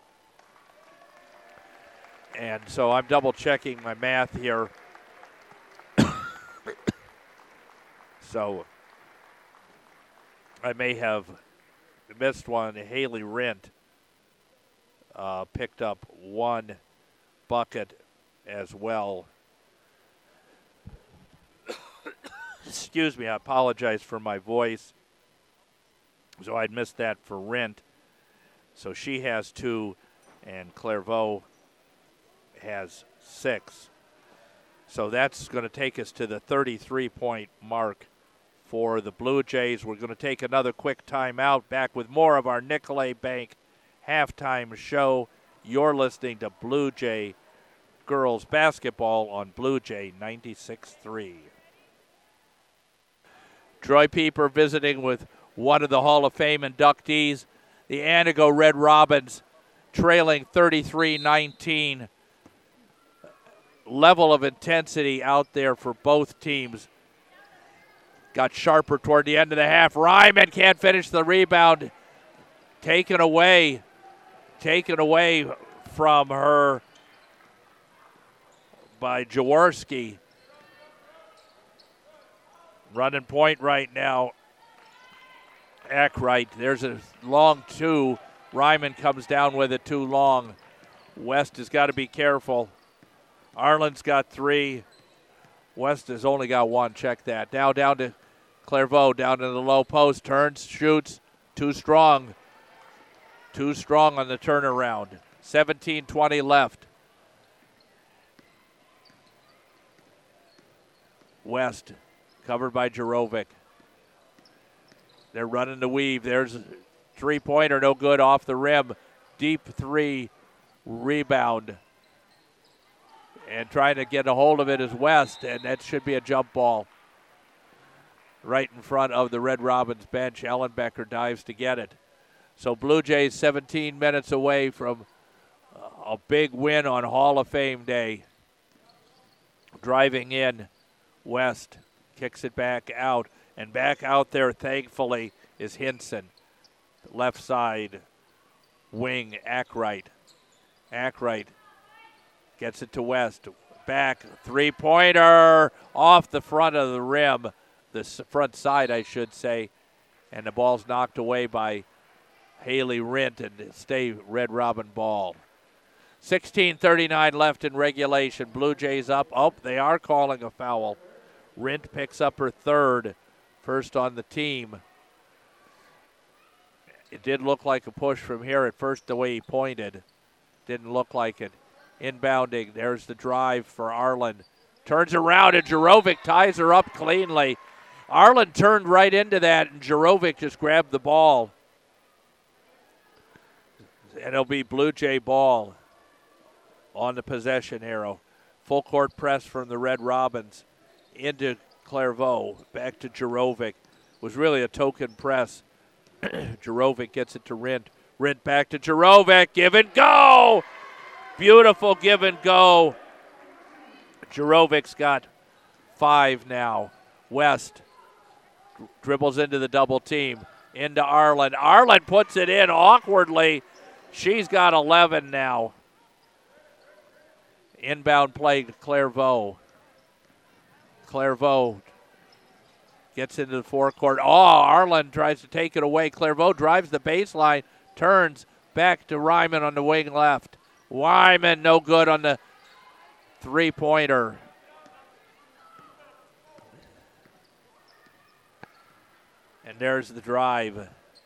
And so I'm double checking my math here. So I may have missed one. Haley Rint picked up 1 bucket as well. Excuse me, I apologize for my voice. So I'd missed that for Rint. So she has 2, and Clairvaux has 6. So that's going to take us to the 33-point mark for the Blue Jays. We're going to take another quick timeout. Back with more of our Nicolay Bank halftime show. You're listening to Blue Jay girls basketball on Blue Jay 96.3. Troy Pieper visiting with one of the Hall of Fame inductees, the Antigo Red Robins, trailing 33-19. Level of intensity out there for both teams. Got sharper toward the end of the half. Ryman can't finish the rebound. Taken away from her by Jaworski. Running point right now. Ackright. There's a long 2. Ryman comes down with it too long. West has got to be careful. Arlen's got 3. West has only got 1. Check that. Now down to Clairvaux, down to the low post. Turns, shoots. Too strong. Too strong on the turnaround. 17:20 left. West, covered by Jerovic. They're running the weave. There's a 3-pointer, no good off the rim. Deep 3 rebound. And trying to get a hold of it is West, and that should be a jump ball. Right in front of the Red Robins bench. Ellenbecker dives to get it. So Blue Jays 17 minutes away from a big win on Hall of Fame Day. Driving in, West kicks it back out. And back out there, thankfully, is Hinson. Left side wing, Ackright. Ackright gets it to West. Back, 3-pointer off the front of the rim. The front side, I should say. And the ball's knocked away by Haley Rint, and stay Red Robin ball. 16:39 left in regulation. Blue Jays up. Oh, they are calling a foul. Rint picks up her 3rd. First on the team. It did look like a push from here at first the way he pointed. Didn't look like it. Inbounding. There's the drive for Arlen. Turns around and Jerovic ties her up cleanly. Arlen turned right into that and Jerovic just grabbed the ball. And it'll be Blue Jay ball on the possession arrow. Full court press from the Red Robins into Clairvaux. Back to Jerovic. Was really a token press. Jerovic gets it to Rint. Rint back to Jerovic. Give and go. Beautiful give and go. Jerovic's got 5 now. West dribbles into the double team. Into Arlen. Arlen puts it in awkwardly. She's got 11 now. Inbound play to Clairvaux. Clairvaux Gets into the forecourt. Arlen tries to take it away. Clairvaux drives the baseline, turns back to Ryman on the wing left. Wyman no good on the three-pointer. And there's the drive.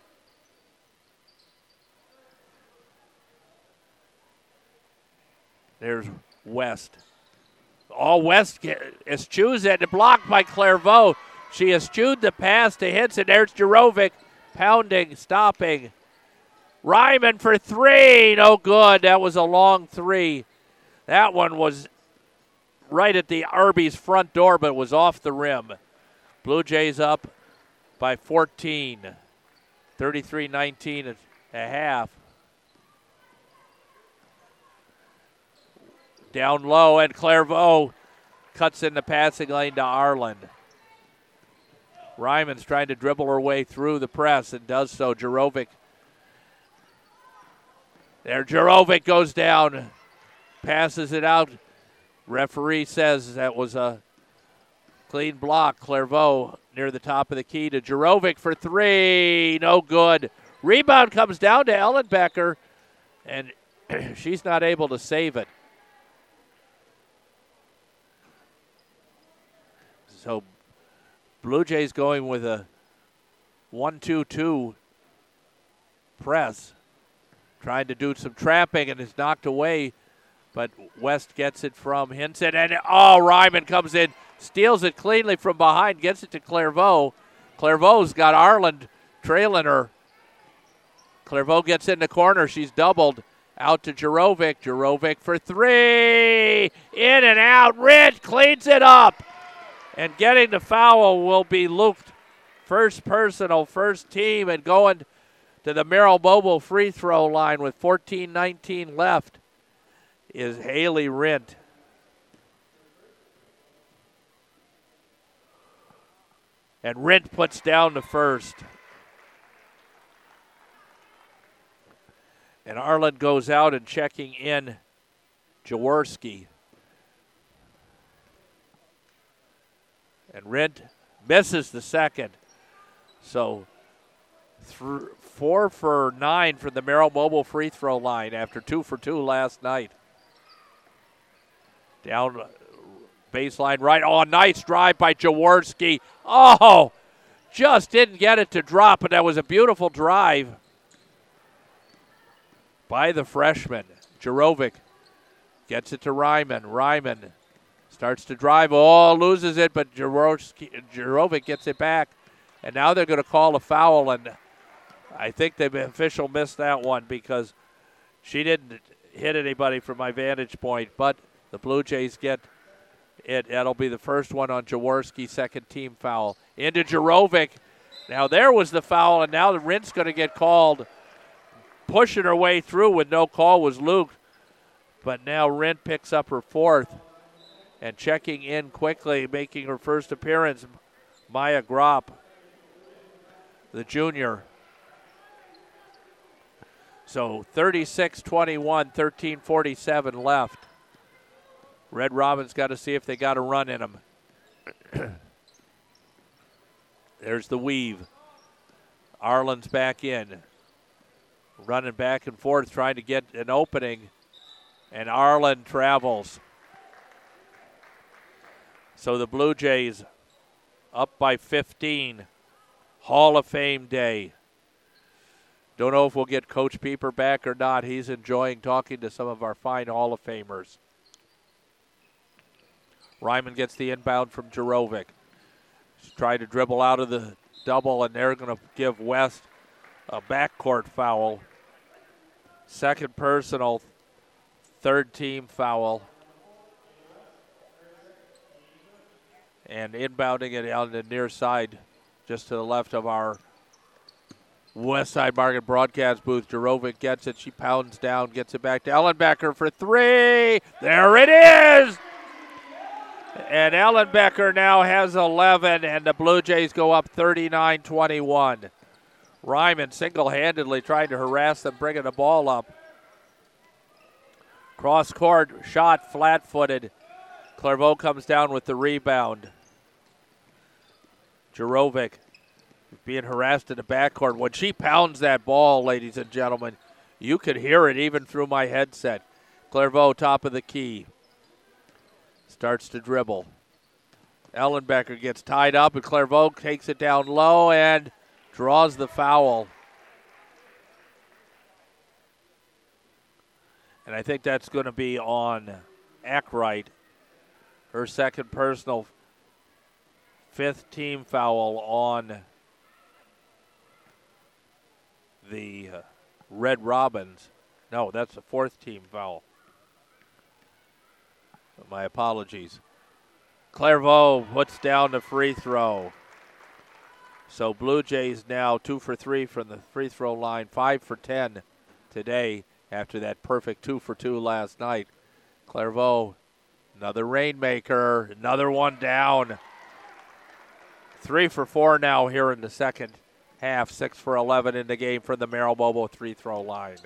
There's West. West eschews it and blocked by Clairvaux. She eschewed the pass to Hinson. There's Jurovic pounding, stopping. Ryman for three. No good. That was a long three. That one was right at the Arby's front door, but it was off the rim. Blue Jays up by 14. 33-19 at half. Down low, and Clairvaux cuts in the passing lane to Arlen. Ryman's trying to dribble her way through the press and does so. Jurovic. There, Jurovic goes down, passes it out. Referee says that was a clean block. Clairvaux near the top of the key to Jurovic for three. No good. Rebound comes down to Ellenbecker, and she's not able to save it. So Blue Jays going with a 1-2-2 press, trying to do some trapping, and is knocked away, but West gets it from Hinson, and Ryman comes in, steals it cleanly from behind, gets it to Clairvaux. Clairvaux's got Arlen trailing her. Clairvaux gets in the corner, she's doubled, out to Jurovic. Jurovic for three, in and out, Rich cleans it up. And getting the foul will be Luke. First personal, first team, and going to the Merrill Mobile free throw line with 14-19 left is Haley Rint. And Rint puts down the first. And Arlen goes out and checking in Jaworski. And Rint misses the second. So 4 for 9 from the Merrill Mobile free throw line after 2 for 2 last night. Down baseline right. Nice drive by Jaworski. Just didn't get it to drop, but that was a beautiful drive by the freshman. Jurovic gets it to Ryman. Ryman starts to drive, loses it, but Jurovic gets it back. And now they're going to call a foul, and I think the official missed that one because she didn't hit anybody from my vantage point, but the Blue Jays get it. That'll be the first one on Jaworski, second team foul. Into Jurovic. Now there was the foul, and now the Rint's going to get called. Pushing her way through with no call was Luke, but now Rint picks up her fourth. And checking in quickly, making her first appearance, Maya Gropp, the junior. So 36-21, 13:47 left. Red Robin's got to see if they got a run in them. There's the weave. Arlen's back in. Running back and forth, trying to get an opening. And Arlen travels. So the Blue Jays up by 15. Hall of Fame day. Don't know if we'll get Coach Pieper back or not. He's enjoying talking to some of our fine Hall of Famers. Ryman gets the inbound from Jurovic. She's trying to dribble out of the double, and they're going to give West a backcourt foul. Second personal, third team foul. And inbounding it on the near side, just to the left of our West Side Market broadcast booth. Jurovic gets it. She pounds down, gets it back to Ellenbecker for three. There it is! And Ellenbecker now has 11, and the Blue Jays go up 39-21. Ryman single-handedly trying to harass them, bringing the ball up. Cross-court shot, flat-footed. Clairvaux comes down with the rebound. Jurovic being harassed in the backcourt. When she pounds that ball, ladies and gentlemen, you could hear it even through my headset. Clairvaux, top of the key. Starts to dribble. Ellenbecker gets tied up, and Clairvaux takes it down low and draws the foul. And I think that's going to be on Ackright. Her second personal, fifth team foul on the Red Robins. No, that's a fourth team foul. My apologies. Clairvaux puts down the free throw. So Blue Jays now 2 for 3 from the free throw line, 5 for 10 today after that perfect 2 for 2 last night. Clairvaux, another rainmaker, another one down. 3 for 4 now here in the second half, 6 for 11 in the game from the Merrill Bobo free throw line.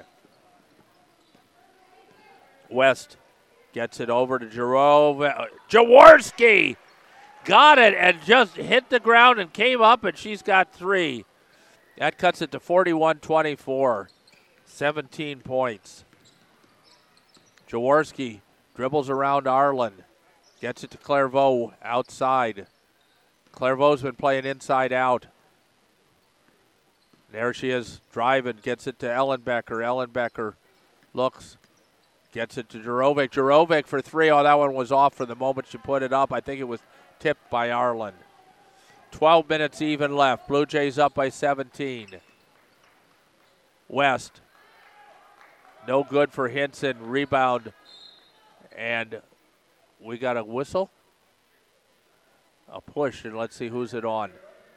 West gets it over to Jaworski. Got it and just hit the ground and came up, and she's got 3. That cuts it to 41-24. 17 points. Jaworski dribbles around Arlen. Gets it to Clairvaux outside. Clairvaux's been playing inside out. There she is driving. Gets it to Ellenbecker. Ellenbecker looks. Gets it to Jurovic. Jurovic for 3. Oh, that one was off for the moment she put it up. I think it was tipped by Arlen. 12 minutes even left. Blue Jays up by 17. West. No good for Hinson. Rebound. And we got a whistle. A push, and let's see who's it on.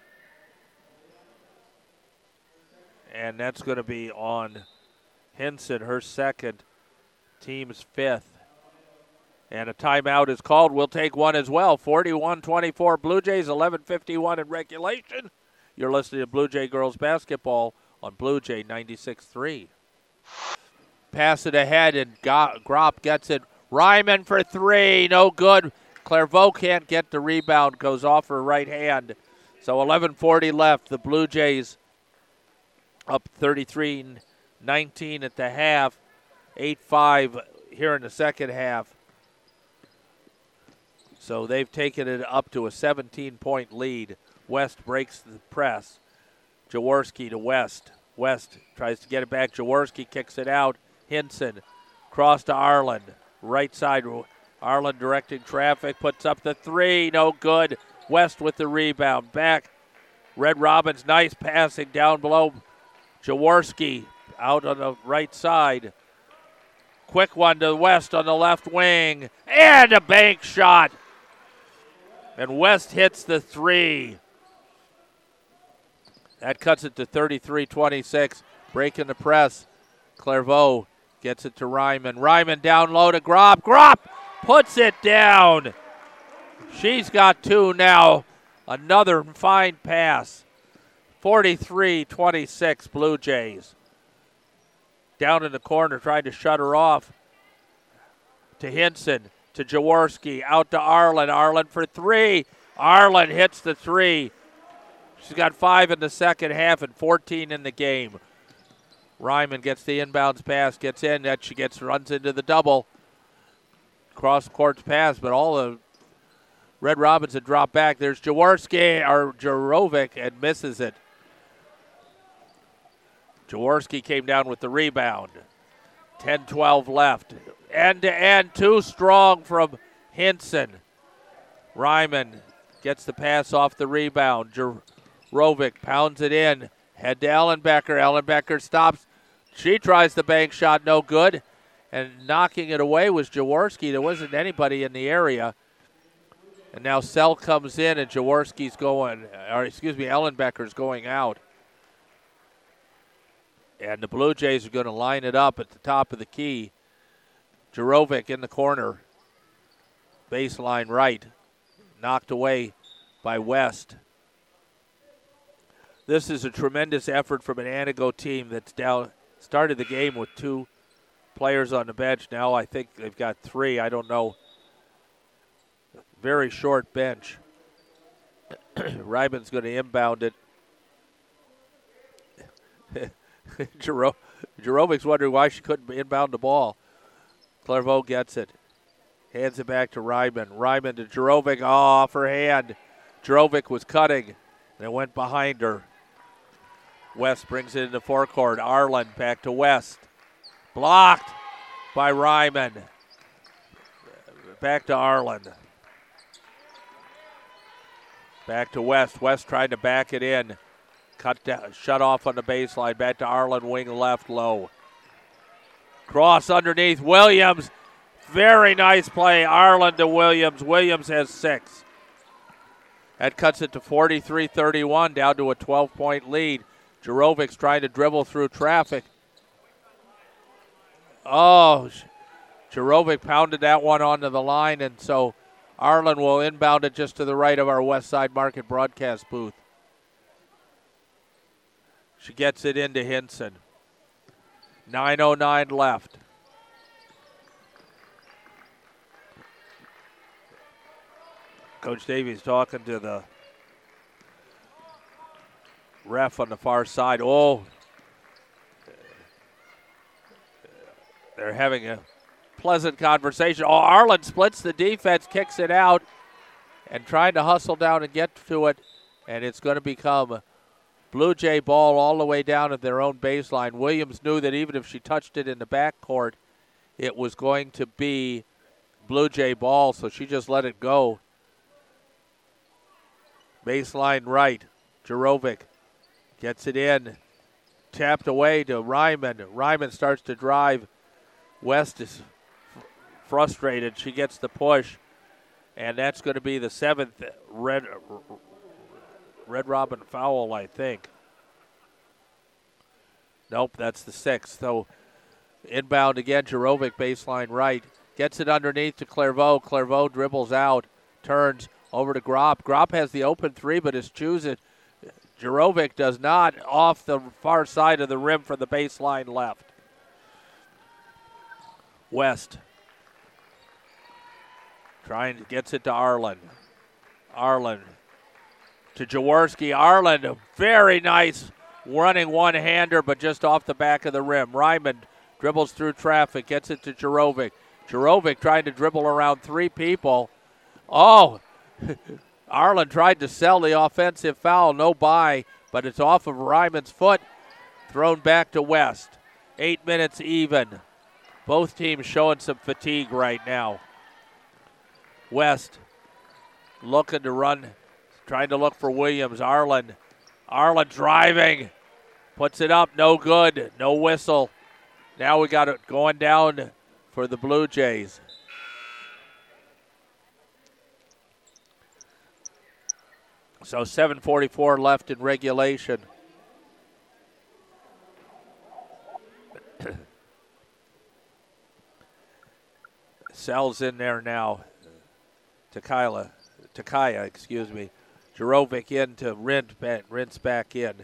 And that's going to be on Hinson, her second, team's 5th. And a timeout is called. We'll take one as well. 41-24 Blue Jays, 11:51 in regulation. You're listening to Blue Jay girls basketball on Blue Jay 96.3. Pass it ahead, and Gropp gets it. Ryman for 3, no good. Clairvaux can't get the rebound, goes off her right hand. So 11:40 left. The Blue Jays up 33-19 at the half. 8-5 here in the second half. So they've taken it up to a 17-point lead. West breaks the press. Jaworski to West. West tries to get it back. Jaworski kicks it out. Hinson cross to Arlen. Right side. Arlen directing traffic. Puts up the 3. No good. West with the rebound. Back. Red Robins nice passing down below. Jaworski out on the right side. Quick one to West on the left wing. And a bank shot. And West hits the 3. That cuts it to 33-26. Breaking the press. Clairvaux gets it to Ryman. Ryman down low to Gropp. Gropp puts it down. She's got 2 now. Another fine pass. 43-26 Blue Jays. Down in the corner, trying to shut her off. To Hinson. To Jaworski, out to Arlen. Arlen for 3. Arlen hits the 3. She's got 5 in the second half and 14 in the game. Ryman gets the inbounds pass, gets in. That she runs into the double. Cross court pass, but all the Red Robins had dropped back. There's Jurovic and misses it. Jaworski came down with the rebound. 10-12 left. End-to-end, too strong from Hinson. Ryman gets the pass off the rebound. Jurovic pounds it in. Head to Ellenbecker. Ellenbecker stops. She tries the bank shot, no good. And knocking it away was Jaworski. There wasn't anybody in the area. And now Sell comes in, and Jaworski's Ellenbecker's going out. And the Blue Jays are going to line it up at the top of the key. Jurovic in the corner. Baseline right. Knocked away by West. This is a tremendous effort from an Antigo team that's started the game with 2 players on the bench. Now I think they've got 3. I don't know. Very short bench. Ryman's going to inbound it. Jerovic's wondering why she couldn't inbound the ball. Clairvaux gets it. Hands it back to Ryman. Ryman to Jerovic. Oh, off her hand. Jerovic was cutting, and it went behind her. West brings it into forecourt. Arlen back to West. Blocked by Ryman. Back to Arlen. Back to West. West trying to back it in. Cut down, shut off on the baseline. Back to Arlen, wing left, low. Cross underneath Williams. Very nice play. Arlen to Williams. Williams has 6. That cuts it to 43-31, down to a 12-point lead. Jerovic's trying to dribble through traffic. Oh, Jerovic pounded that one onto the line, and so Arlen will inbound it just to the right of our West Side Market broadcast booth. She gets it into Hinson. 9:09 left. Coach Davies talking to the ref on the far side. Oh, they're having a pleasant conversation. Oh, Arlen splits the defense, kicks it out, and trying to hustle down and get to it, and it's going to become Blue Jay ball all the way down at their own baseline. Williams knew that even if she touched it in the backcourt, it was going to be Blue Jay ball, so she just let it go. Baseline right. Jerovic gets it in. Tapped away to Ryman. Ryman starts to drive. West is frustrated. She gets the push, and that's going to be the 7th Red Robin foul, I think. Nope, that's the 6th. So inbound again, Jerovic baseline right. Gets it underneath to Clairvaux. Clairvaux dribbles out, turns over to Gropp. Gropp has the open 3, but is choosing. Jerovic does not, off the far side of the rim for the baseline left. West gets it to Arlen. Arlen to Jaworski. Arlen, a very nice running one-hander, but just off the back of the rim. Ryman dribbles through traffic, gets it to Jerovic. Jerovic trying to dribble around 3 people. Oh, Arlen tried to sell the offensive foul, no buy, but it's off of Ryman's foot, thrown back to West. 8 minutes even. Both teams showing some fatigue right now. West looking to run, trying to look for Williams. Arlen driving, puts it up, no good, no whistle. Now we got it going down for the Blue Jays. So 7:44 left in regulation. Sells in there now. Takaya, Jerovic in to Rince back in.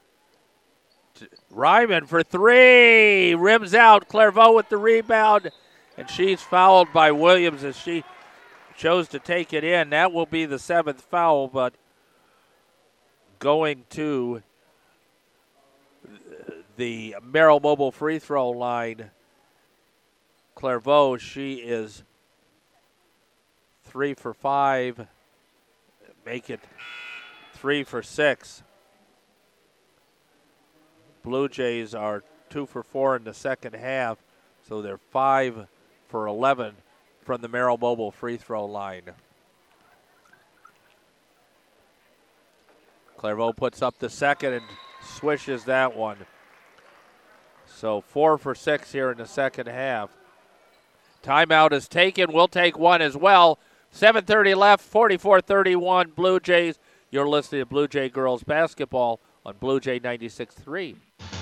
Ryman for 3. Rims out. Clairvaux with the rebound. And she's fouled by Williams as she chose to take it in. That will be the 7th foul, but going to the Merrill Mobile free throw line, Clairvaux, she is 3 for 5. Make it 3 for 6. Blue Jays are 2 for 4 in the second half, so they're 5 for 11 from the Merrill Mobile free throw line. Clairvaux puts up the second and swishes that one. So 4 for 6 here in the second half. Timeout is taken. We'll take one as well. 7:30 left, 44-31 Blue Jays. You're listening to Blue Jay Girls Basketball on Blue Jay 96.3.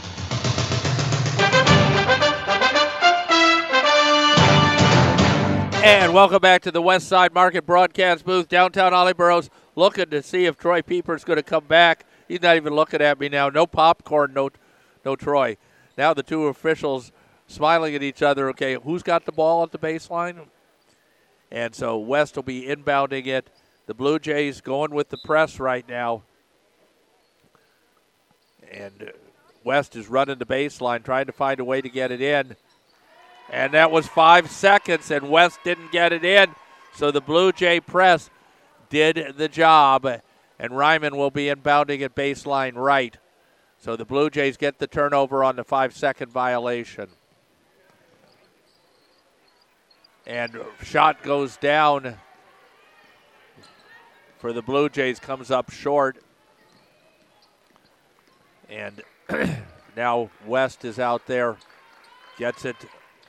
And welcome back to the West Side Market broadcast booth. Downtown Ollie Burrows looking to see if Troy Pieper's going to come back. He's not even looking at me now. No popcorn, no Troy. Now the two officials smiling at each other. Okay, who's got the ball at the baseline? And so West will be inbounding it The Blue Jays going with the press right now. And West is running the baseline, trying to find a way to get it in. And that was 5 seconds, and West didn't get it in. So the Blue Jay press did the job, and Ryman will be inbounding at baseline right. So the Blue Jays get the turnover on the 5-second violation. And shot goes down for the Blue Jays, comes up short. And now West is out there, gets it.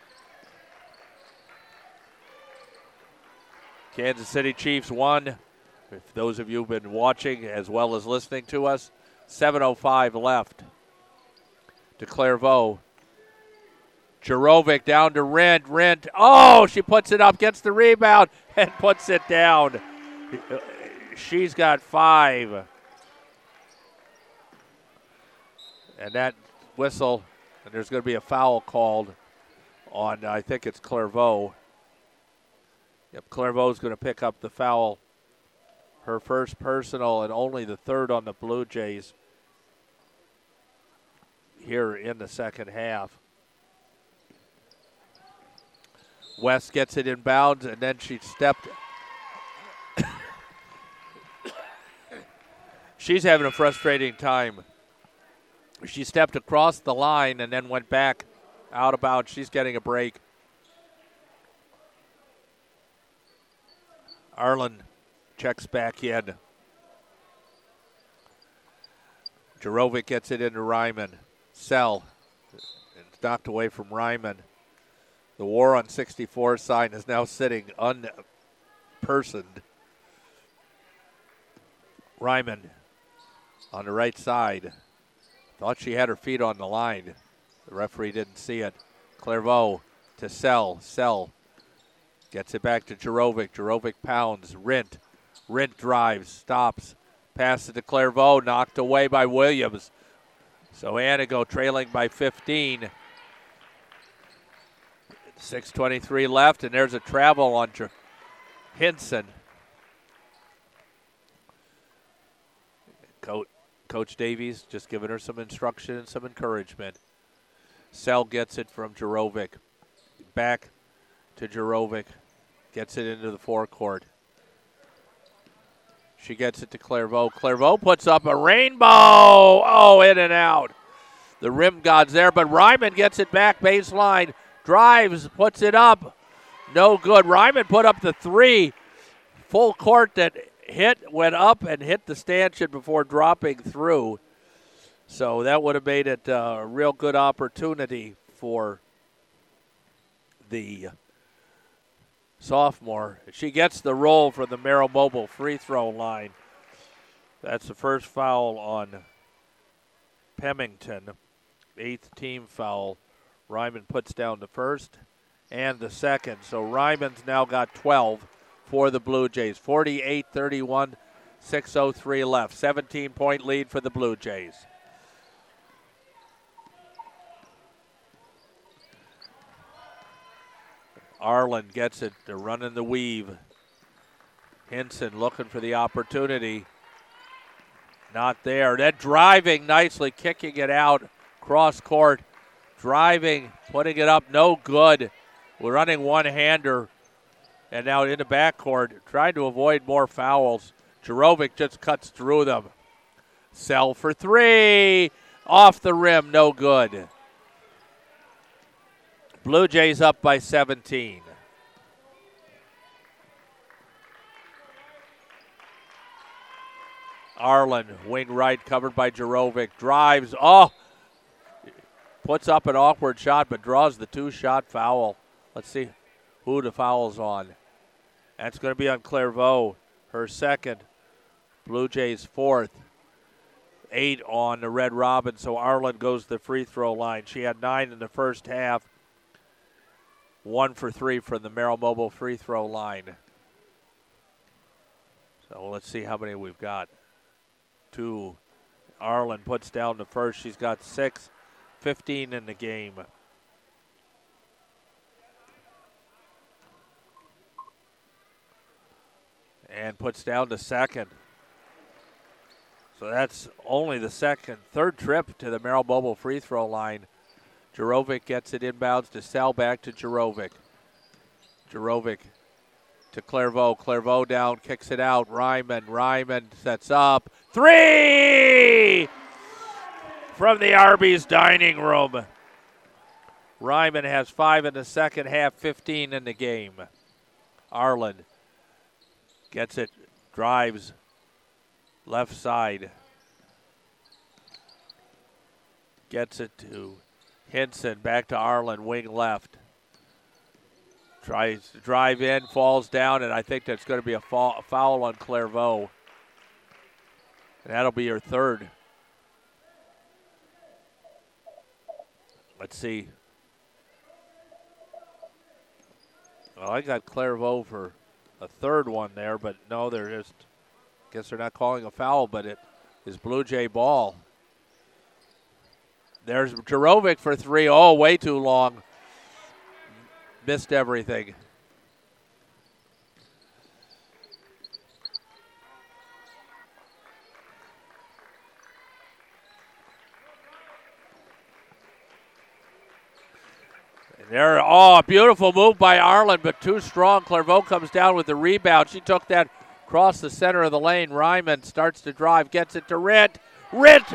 Kansas City Chiefs won. If those of you who've been watching as well as listening to us, 7:05 left to Clairvaux. Jurovic down to Rent. Rent, oh, she puts it up, gets the rebound, and puts it down. She's got 5. And that whistle, and there's going to be a foul called on, I think it's Clairvaux. Yep, Clairvaux's going to pick up the foul. Her first personal and only the third on the Blue Jays here in the second half. West gets it inbounds, and then she stepped. She's having a frustrating time. She stepped across the line and then went back out of bounds. She's getting a break. Arlen checks back in. Jurovic gets it into Ryman. Sell. It's knocked away from Ryman. The War on 64 sign is now sitting unpersoned. Ryman on the right side. Thought she had her feet on the line. The referee didn't see it. Clairvaux to Sell. Sell gets it back to Jurovic. Jurovic pounds. Rint. Rint drives. Stops. Passes to Clairvaux. Knocked away by Williams. So Anago trailing by 15. 6:23 left, and there's a travel on Hinson. Coach Davies just giving her some instruction and some encouragement. Sell gets it from Jurovic. Back to Jurovic. Gets it into the forecourt. She gets it to Clairvaux. Clairvaux puts up a rainbow. Oh, in and out. The rim god's there, but Ryman gets it back baseline. Drives, puts it up. No good. Ryman put up the 3. Full court that went up and hit the stanchion before dropping through. So that would have made it a real good opportunity for the sophomore. She gets the roll for the Merrill Mobile free throw line. That's the first foul on Pemington. 8th team foul. Ryman puts down the first and the second. So Ryman's now got 12 for the Blue Jays. 48-31, 6:03 left. 17-point lead for the Blue Jays. Arlen gets it. They're running the weave. Hinson looking for the opportunity. Not there. Then driving nicely, kicking it out. Cross court. Driving, putting it up, no good. We're running one-hander. And now in the backcourt, trying to avoid more fouls. Jurovic just cuts through them. Sell for 3. Off the rim, no good. Blue Jays up by 17. Arlen, wing right, covered by Jurovic. Drives, puts up an awkward shot, but draws the 2-shot foul. Let's see who the foul's on. That's going to be on Clairvaux, her second. Blue Jays 4th. 8 on the Red Robin, so Arlen goes to the free throw line. She had 9 in the first half. 1 for 3 from the Merrill Mobile free throw line. So let's see how many we've got. 2. Arlen puts down the first. She's got 6. 15 in the game. and puts down to second. So that's only the third trip to the Merrill Mobile free throw line. Jarovic gets it inbounds to Sell, back to Jarovic. Jarovic to Clairvaux. Clairvaux down, kicks it out. Ryman sets up. 3 from the Arby's dining room. Ryman has 5 in the second half, 15 in the game. Arlen gets it, drives left side. Gets it to Hinson, back to Arlen, wing left. Tries to drive in, falls down, and I think that's going to be a foul on Clairvaux. And that'll be her third. Let's see. Well, I got Clairvaux for a third one there, but no, guess they're not calling a foul, but it is Blue Jay ball. There's Jarovic for 3. Oh, way too long. Missed everything. There, a beautiful move by Arlen, but too strong. Clairvaux comes down with the rebound. She took that across the center of the lane. Ryman starts to drive, gets it to Ritt. Ritt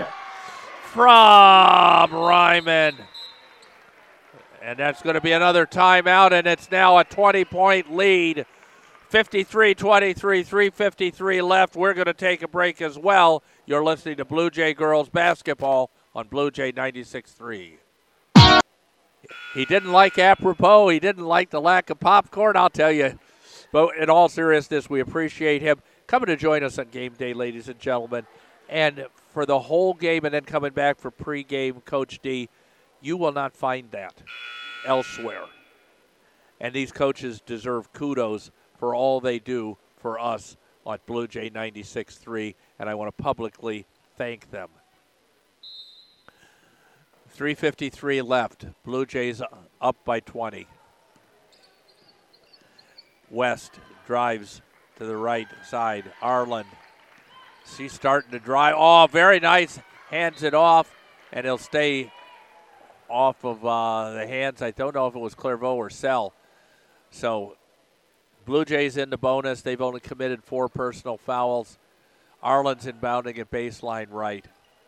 from Ryman. And that's going to be another timeout, and it's now a 20-point lead. 53-23, 3:53 left. We're going to take a break as well. You're listening to Blue Jay Girls Basketball on Blue Jay 96.3. He didn't like apropos. He didn't like the lack of popcorn, I'll tell you. But in all seriousness, we appreciate him coming to join us on game day, ladies and gentlemen. And for the whole game and then coming back for pregame, Coach D, you will not find that elsewhere. And these coaches deserve kudos for all they do for us on Blue Jay 96.3, and I want to publicly thank them. 3:53 left. Blue Jays up by 20. West drives to the right side. Arlen. She's starting to drive. Oh, very nice. Hands it off, and he'll stay off of the hands. I don't know if it was Clairvaux or Sell. So Blue Jays in the bonus. They've only committed 4 personal fouls. Arlen's inbounding at baseline right.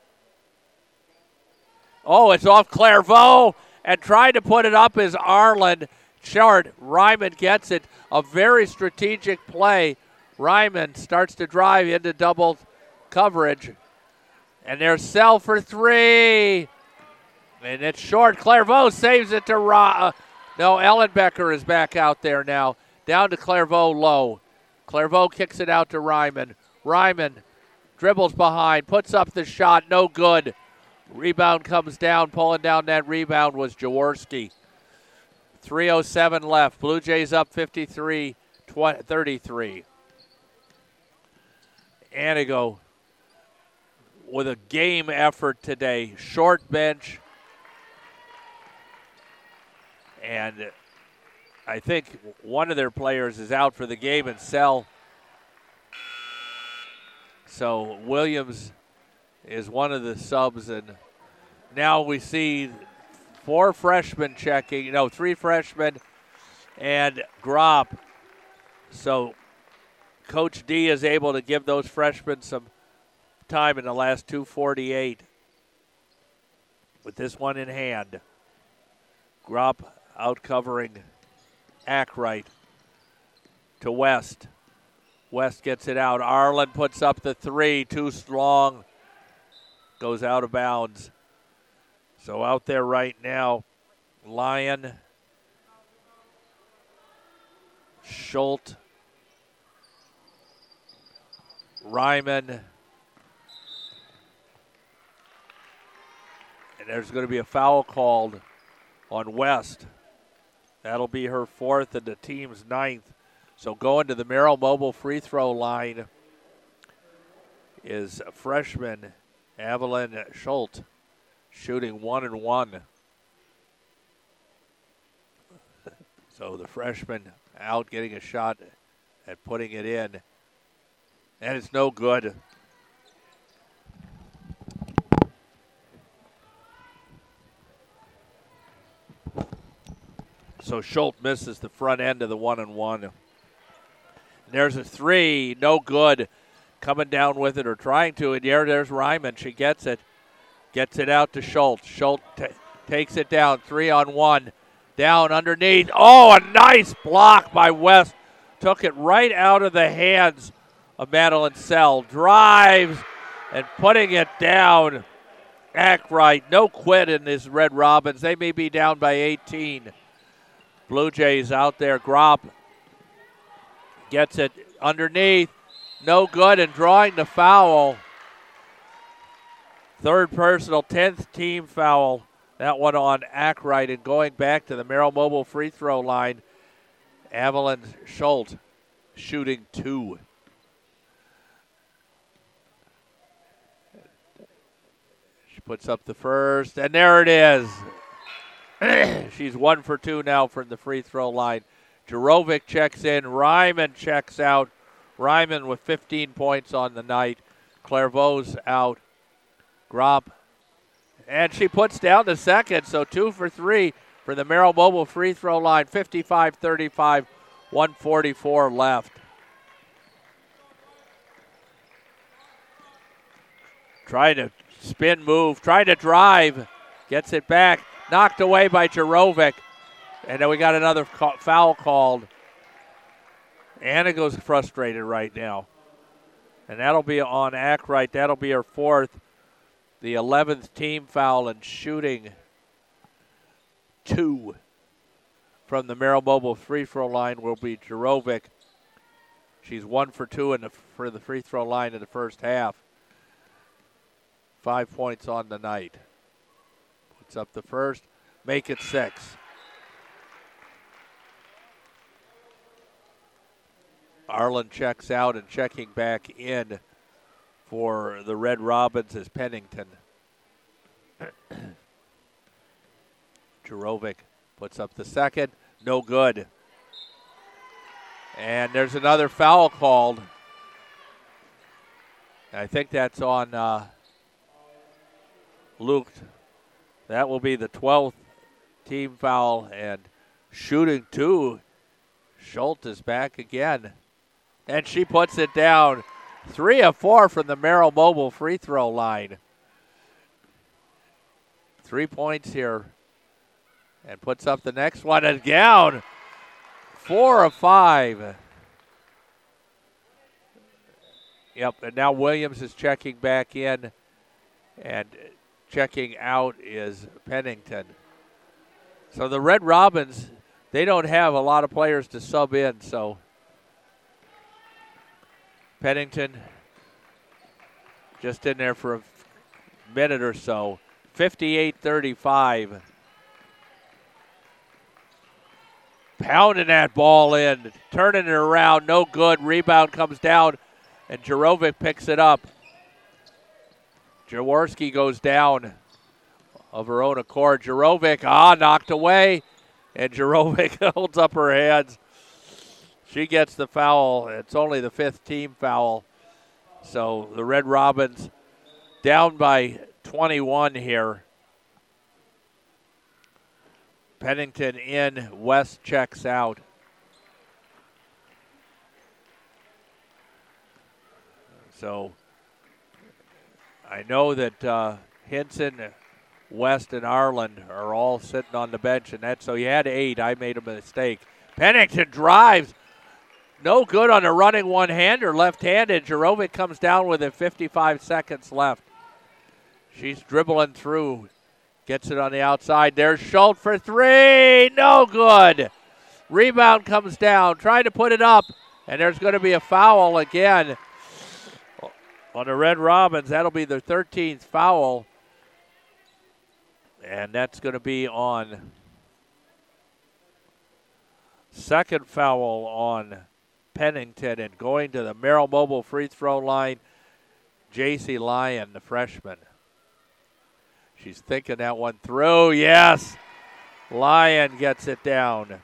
Oh, it's off Clairvaux, and trying to put it up is Arlen. Short. Ryman gets it. A very strategic play. Ryman starts to drive into double coverage. And there's Sell for 3. And it's short. Clairvaux saves it to No, Ellenbecker is back out there now. Down to Clairvaux low. Clairvaux kicks it out to Ryman. Ryman dribbles behind, puts up the shot, no good. Rebound comes down. Pulling down that rebound was Jaworski. 3:07 left. Blue Jays up 53-33. Anigo with a game effort today. Short bench. And I think one of their players is out for the game and Sell. So Williams is one of the subs, and now we see 3 freshmen and Gropp. So Coach D is able to give those freshmen some time in the last 2:48 with this one in hand. Gropp out covering Ackright to West. West gets it out. Arlen puts up the 3, too strong. Goes out of bounds. So out there right now, Lyon, Schultz, Ryman, and there's going to be a foul called on West. That'll be her 4th and the team's 9th. So going to the Merrill Mobile free throw line is a freshman, Evelyn Schultz, shooting 1-1. So the freshman out getting a shot at putting it in. And it's no good. So Schultz misses the front end of the 1-and-1. There's a three, no good. Coming down with it or trying to, and there's Ryman. She gets it out to Schultz. Schultz takes it down, 3-on-1. Down underneath. Oh, a nice block by West. Took it right out of the hands of Madeline Sell. Drives and putting it down. Ackright, no quit in this Red Robins. They may be down by 18. Blue Jays out there. Gropp gets it underneath. No good, and drawing the foul. Third personal, 10th team foul. That one on Ackright, and going back to the Merrill Mobile free throw line, Evelyn Schultz shooting 2. She puts up the first, and there it is. She's 1 for 2 now from the free throw line. Jarovic checks in. Ryman checks out. Ryman with 15 points on the night. Clairvaux's out. Gropp. And she puts down the second, so 2 for 3 for the Merrill Mobile free throw line. 55-35, 1:44 left. Trying to spin move, trying to drive. Gets it back. Knocked away by Jarovic. And then we got another foul called. Anigo's frustrated right now. And that'll be on Ackright. That'll be her 4th. The 11th team foul, and shooting 2 from the Merrill Mobile free throw line will be Jarovic. She's 1 for 2 for the free throw line in the first half. 5 points on the night. Puts up the first, make it 6. Arlen checks out, and checking back in for the Red Robins is Pennington. Jarovic puts up the second, no good. And there's another foul called. I think that's on Luke. That will be the 12th team foul, and shooting 2. Schultz is back again. And she puts it down. 3 of 4 from the Merrill Mobile free throw line. 3 points here. And puts up the next one and down. 4 of 5. Yep, and now Williams is checking back in. And checking out is Pennington. So the Red Robins, they don't have a lot of players to sub in, so Pennington just in there for a minute or so. 58-35. Pounding that ball in, turning it around, no good. Rebound comes down, and Jarovic picks it up. Jaworski goes down of her own accord. Jarovic, knocked away, and Jarovic holds up her hands. She gets the foul. It's only the 5th team foul. So the Red Robins down by 21 here. Pennington in, West checks out. So I know that Hinson, West, and Arlen are all sitting on the bench, and so you had 8. I made a mistake. Pennington drives. No good on a running one-hander, left-handed. Jarovic comes down with it, 55 seconds left. She's dribbling through, gets it on the outside. There's Schultz for 3, no good. Rebound comes down, trying to put it up, and there's going to be a foul again on the Red Robins. That'll be their 13th foul, and that's going to be on second foul on Pennington, and going to the Merrill Mobile free throw line, J.C. Lyon, the freshman. She's thinking that one through. Yes, Lyon gets it down.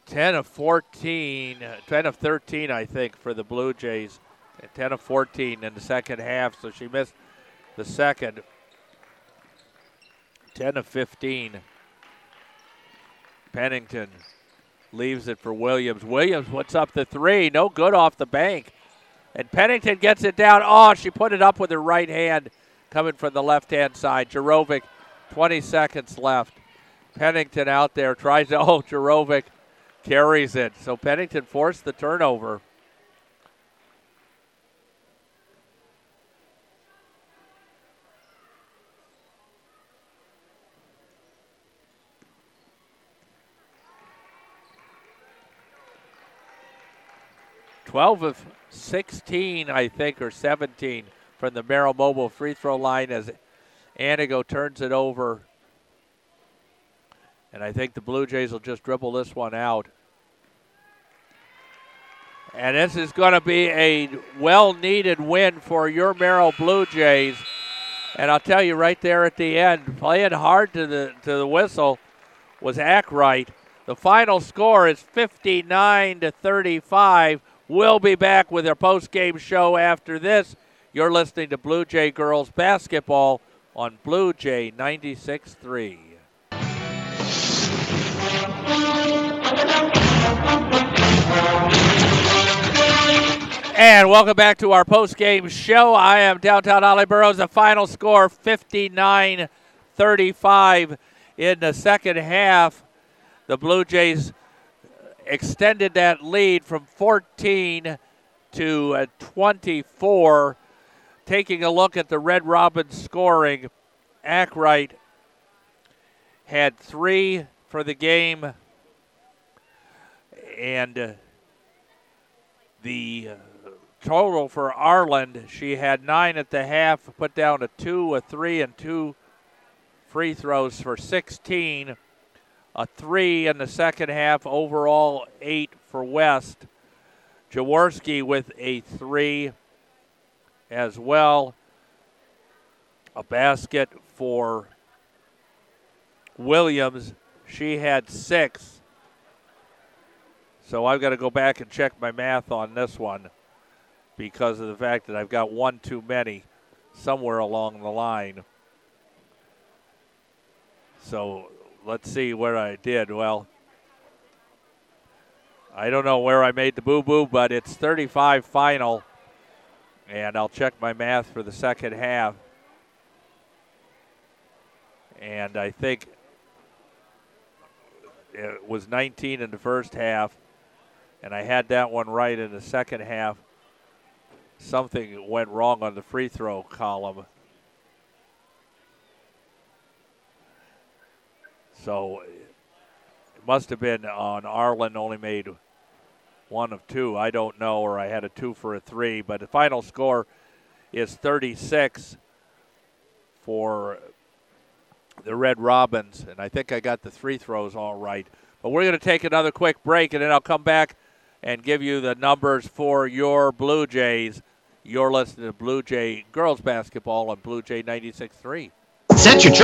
10 of 14, 10 of 13, I think, for the Blue Jays. 10 of 14 in the second half, so she missed the second. 10 of 15. Pennington leaves it for Williams. Williams puts up the three. No good off the bank. And Pennington gets it down. Oh, she put it up with her right hand coming from the left-hand side. Jarovic, 20 seconds left. Pennington out there tries to, Jarovic carries it. So Pennington forced the turnover. Twelve of 16, I think, or 17 from the Merrill Mobile free throw line as Anigo turns it over. And I think the Blue Jays will just dribble this one out. And this is going to be a well-needed win for your Merrill Blue Jays. And I'll tell you right there at the end, playing hard to the whistle was Ackright. The final score is 59-35. We'll be back with our post-game show after this. You're listening to Blue Jay Girls Basketball on Blue Jay 96.3. And welcome back to our post-game show. I am Downtown Ollie Burrows. The final score, 59-35 in the second half. The Blue Jays extended that lead from 14 to 24. Taking a look at the Red Robins scoring, Ackright had 3 for the game, and the total for Arland, she had 9 at the half, put down a 2, a 3, and 2 free throws for 16. A 3 in the second half, overall 8 for West. Jaworski with a 3 as well. A basket for Williams. She had 6. So I've got to go back and check my math on this one because of the fact that I've got 1 too many somewhere along the line. So let's see where I did. Well, I don't know where I made the boo-boo, but it's 35 final. And I'll check my math for the second half. And I think it was 19 in the first half. And I had that one right in the second half. Something went wrong on the free throw column. So it must have been on Arland only made 1 of 2. I don't know, or I had a 2 for a 3. But the final score is 36 for the Red Robins. And I think I got the free throws all right. But we're going to take another quick break, and then I'll come back and give you the numbers for your Blue Jays. You're listening to Blue Jay Girls Basketball on Blue Jay 96.3. Set your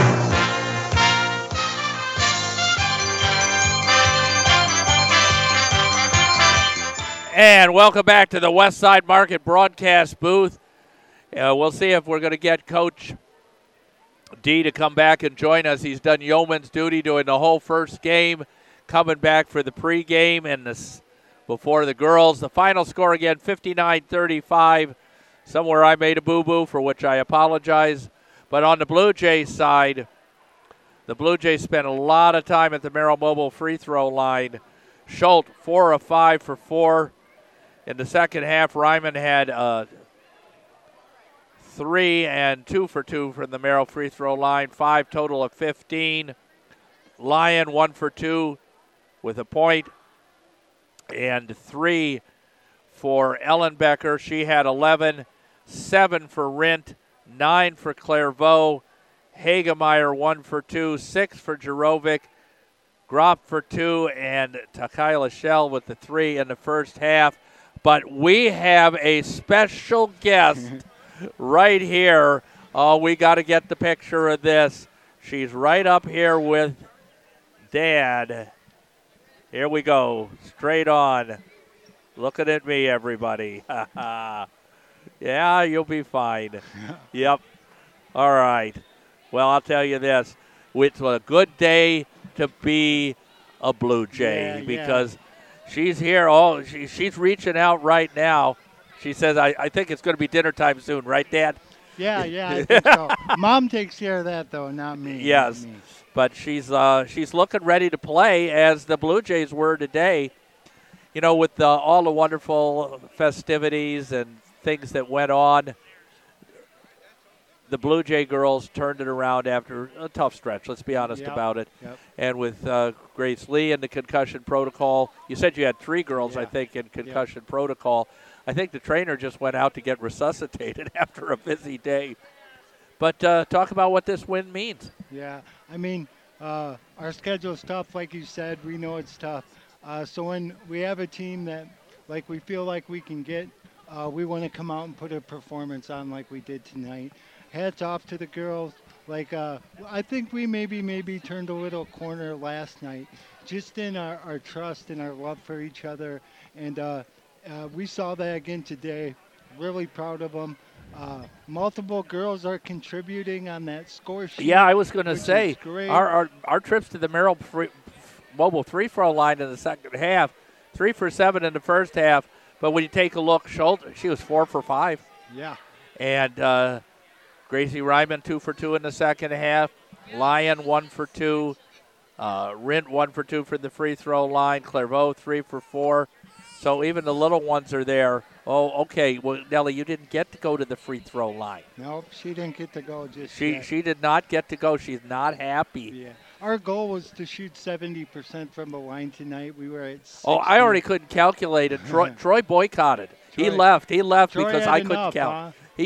And welcome back to the Westside Market broadcast booth. We'll see if we're going to get Coach D to come back and join us. He's done yeoman's duty doing the whole first game, coming back for the pregame and before the girls. The final score again, 59-35. Somewhere I made a boo-boo, for which I apologize. But on the Blue Jays side, the Blue Jays spent a lot of time at the Merrill Mobile free throw line. Schultz, 4 of 5 for 4. In the second half, Ryman had 3 and 2 for 2 from the Merrill free throw line. 5 total of 15. Lyon, 1 for 2 with a point. And 3 for Ellenbecker. She had 11. 7 for Rint. 9 for Clairvaux. Hagemeyer, 1 for 2. 6 for Jarovic. Gropp for 2. And Takayla Shell with the 3 in the first half. But we have a special guest right here. Oh, we got to get the picture of this. She's right up here with Dad. Here we go. Straight on. Looking at me, everybody. Yeah, you'll be fine. Yep. All right. Well, I'll tell you this. It's a good day to be a Blue Jay because she's here. She's reaching out right now. She says, I think it's going to be dinner time soon. Right, Dad? Yeah, I think so. Mom takes care of that, though, not me. Yes. Not me. But she's looking ready to play, as the Blue Jays were today. You know, with all the wonderful festivities and things that went on, the Blue Jay girls turned it around after a tough stretch. Let's be honest about it. Yep. And with Grace Lee in the concussion protocol, you said you had 3 girls, I think, in concussion protocol. I think the trainer just went out to get resuscitated after a busy day. But talk about what this win means. Yeah, I mean, our schedule's tough, like you said. We know it's tough. So when we have a team that, like, we feel like we can get, we want to come out and put a performance on like we did tonight. Hats off to the girls. Like, I think we maybe turned a little corner last night, just in our trust and our love for each other. And we saw that again today. Really proud of them. Multiple girls are contributing on that score sheet. Yeah, I was going to say, great. our trips to the Merrill Mobile free-throw line in the second half, 3 for 7 in the first half. But when you take a look, Schultz, she was 4 for 5. Yeah. And Gracie Ryman 2 for 2 in the second half. Lyon 1 for 2. Rint 1 for 2 for the free throw line. Clairvaux 3 for 4. So even the little ones are there. Oh, okay. Well, Nellie, you didn't get to go to the free throw line. Nope, she didn't get to go just yet. She did not get to go. She's not happy. Yeah. Our goal was to shoot 70% from the line tonight. We were at 60. Oh, I already couldn't calculate it. Troy boycotted. He left Troy because I couldn't enough, count. Huh?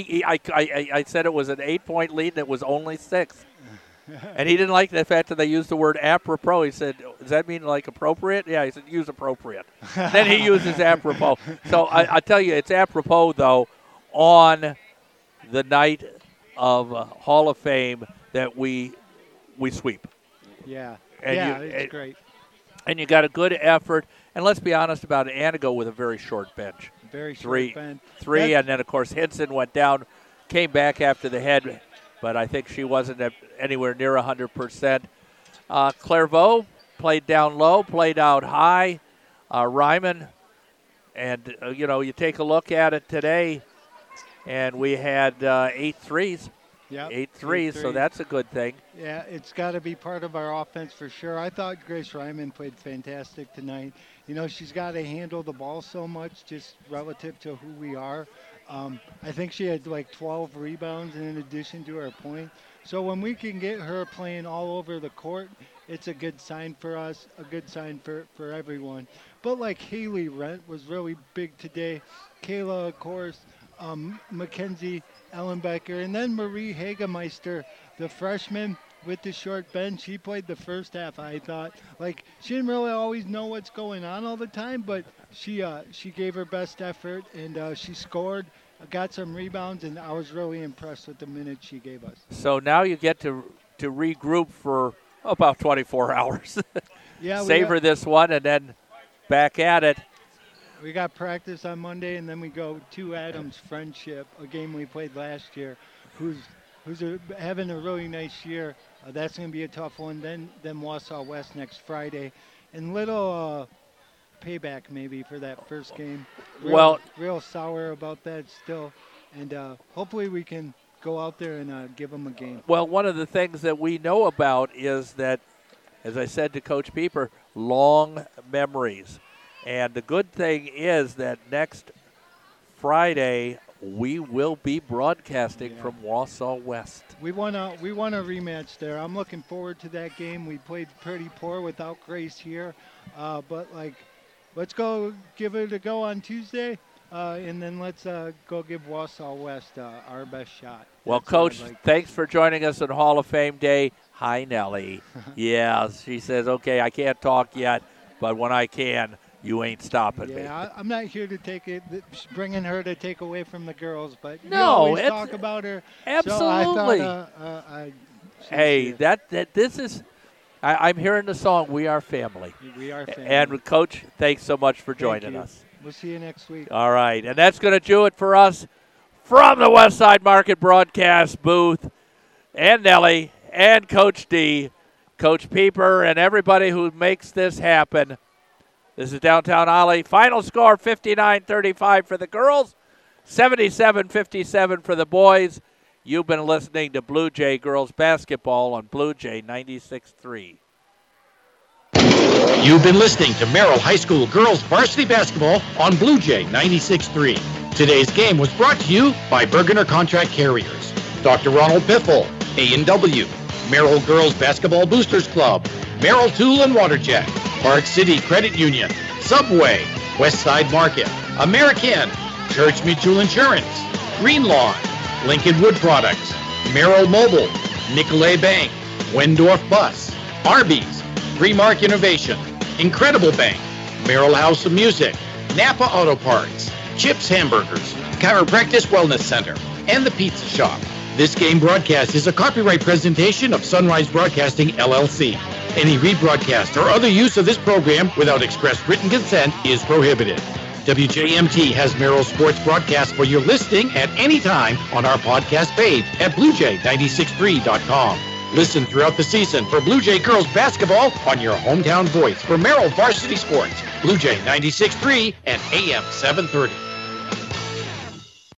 I said it was an 8-point lead and it was only 6. And he didn't like the fact that they used the word apropos. He said, does that mean like appropriate? Yeah, he said, use appropriate. Then he uses apropos. So I tell you, it's apropos, though, on the night of Hall of Fame that we sweep. Yeah, and it's great. And you got a good effort. And let's be honest about it, Antigo with a very short bench. Very short bench. 3, and then, of course, Hinson went down, came back after the head, but I think she wasn't anywhere near 100%. Clairvaux played down low, played out high. Ryman, and, you take a look at it today, and we had 8 threes. Yeah, 8 threes, so that's a good thing. Yeah, it's got to be part of our offense for sure. I thought Grace Ryman played fantastic tonight. She's got to handle the ball so much just relative to who we are. I think she had like 12 rebounds in addition to her point. So when we can get her playing all over the court, it's a good sign for us, a good sign for everyone. But like Haley Rent was really big today. Kayla, of course, Mackenzie Ellenbecker, and then Marie Hagemeister, the freshman with the short bench. She played the first half, I thought. Like, she didn't really always know what's going on all the time, but she gave her best effort, and she scored, got some rebounds, and I was really impressed with the minutes she gave us. So now you get to regroup for about 24 hours. Yeah, savor this one, and then back at it. We got practice on Monday, and then we go to Adams Friendship, a game we played last year, who's having a really nice year. That's going to be a tough one. Then Wausau West next Friday. And little payback maybe for that first game. Real sour about that still. And hopefully we can go out there and give them a game. Well, one of the things that we know about is that, as I said to Coach Pieper, long memories. And the good thing is that next Friday we will be broadcasting from Wausau West. We want a rematch there. I'm looking forward to that game. We played pretty poor without Grace here, but let's go give it a go on Tuesday, and then let's go give Wausau West our best shot. Well, Coach, thanks for joining us on Hall of Fame Day. Hi, Nellie. Yeah, she says, okay, I can't talk yet, but when I can, you ain't stopping me. Yeah, I'm not here to bringing her to take away from the girls, but no, you always talk about her. Absolutely. So I thought, hey, this is I'm hearing the song, We Are Family. We are family. And, Coach, thanks so much for Thank joining you. us. We'll see you next week. All right, and that's going to do it for us from the Westside Market broadcast booth, and Nelly, and Coach D, Coach Pieper, and everybody who makes this happen. This is Downtown Ollie. Final score, 59-35 for the girls, 77-57 for the boys. You've been listening to Blue Jay Girls Basketball on Blue Jay 96.3. You've been listening to Merrill High School Girls Varsity Basketball on Blue Jay 96.3. Today's game was brought to you by Bergener Contract Carriers, Dr. Ronald Piffle, A&W, Merrill Girls Basketball Boosters Club, Merrill Tool and Water Jet, Park City Credit Union, Subway, Westside Market, American, Church Mutual Insurance, Green Lawn, Lincoln Wood Products, Merrill Mobile, Nicolay Bank, Wendorf Bus, Arby's, Remark Innovation, Incredible Bank, Merrill House of Music, Napa Auto Parts, Chips Hamburgers, Chiropractic Wellness Center, and the Pizza Shop. This game broadcast is a copyright presentation of Sunrise Broadcasting, LLC. Any rebroadcast or other use of this program without express written consent is prohibited. WJMT has Merrill Sports broadcast for your listening at any time on our podcast page at BlueJay963.com. Listen throughout the season for Blue Jay Girls Basketball on your hometown voice for Merrill Varsity Sports, Blue Jay 96.3 and AM 730.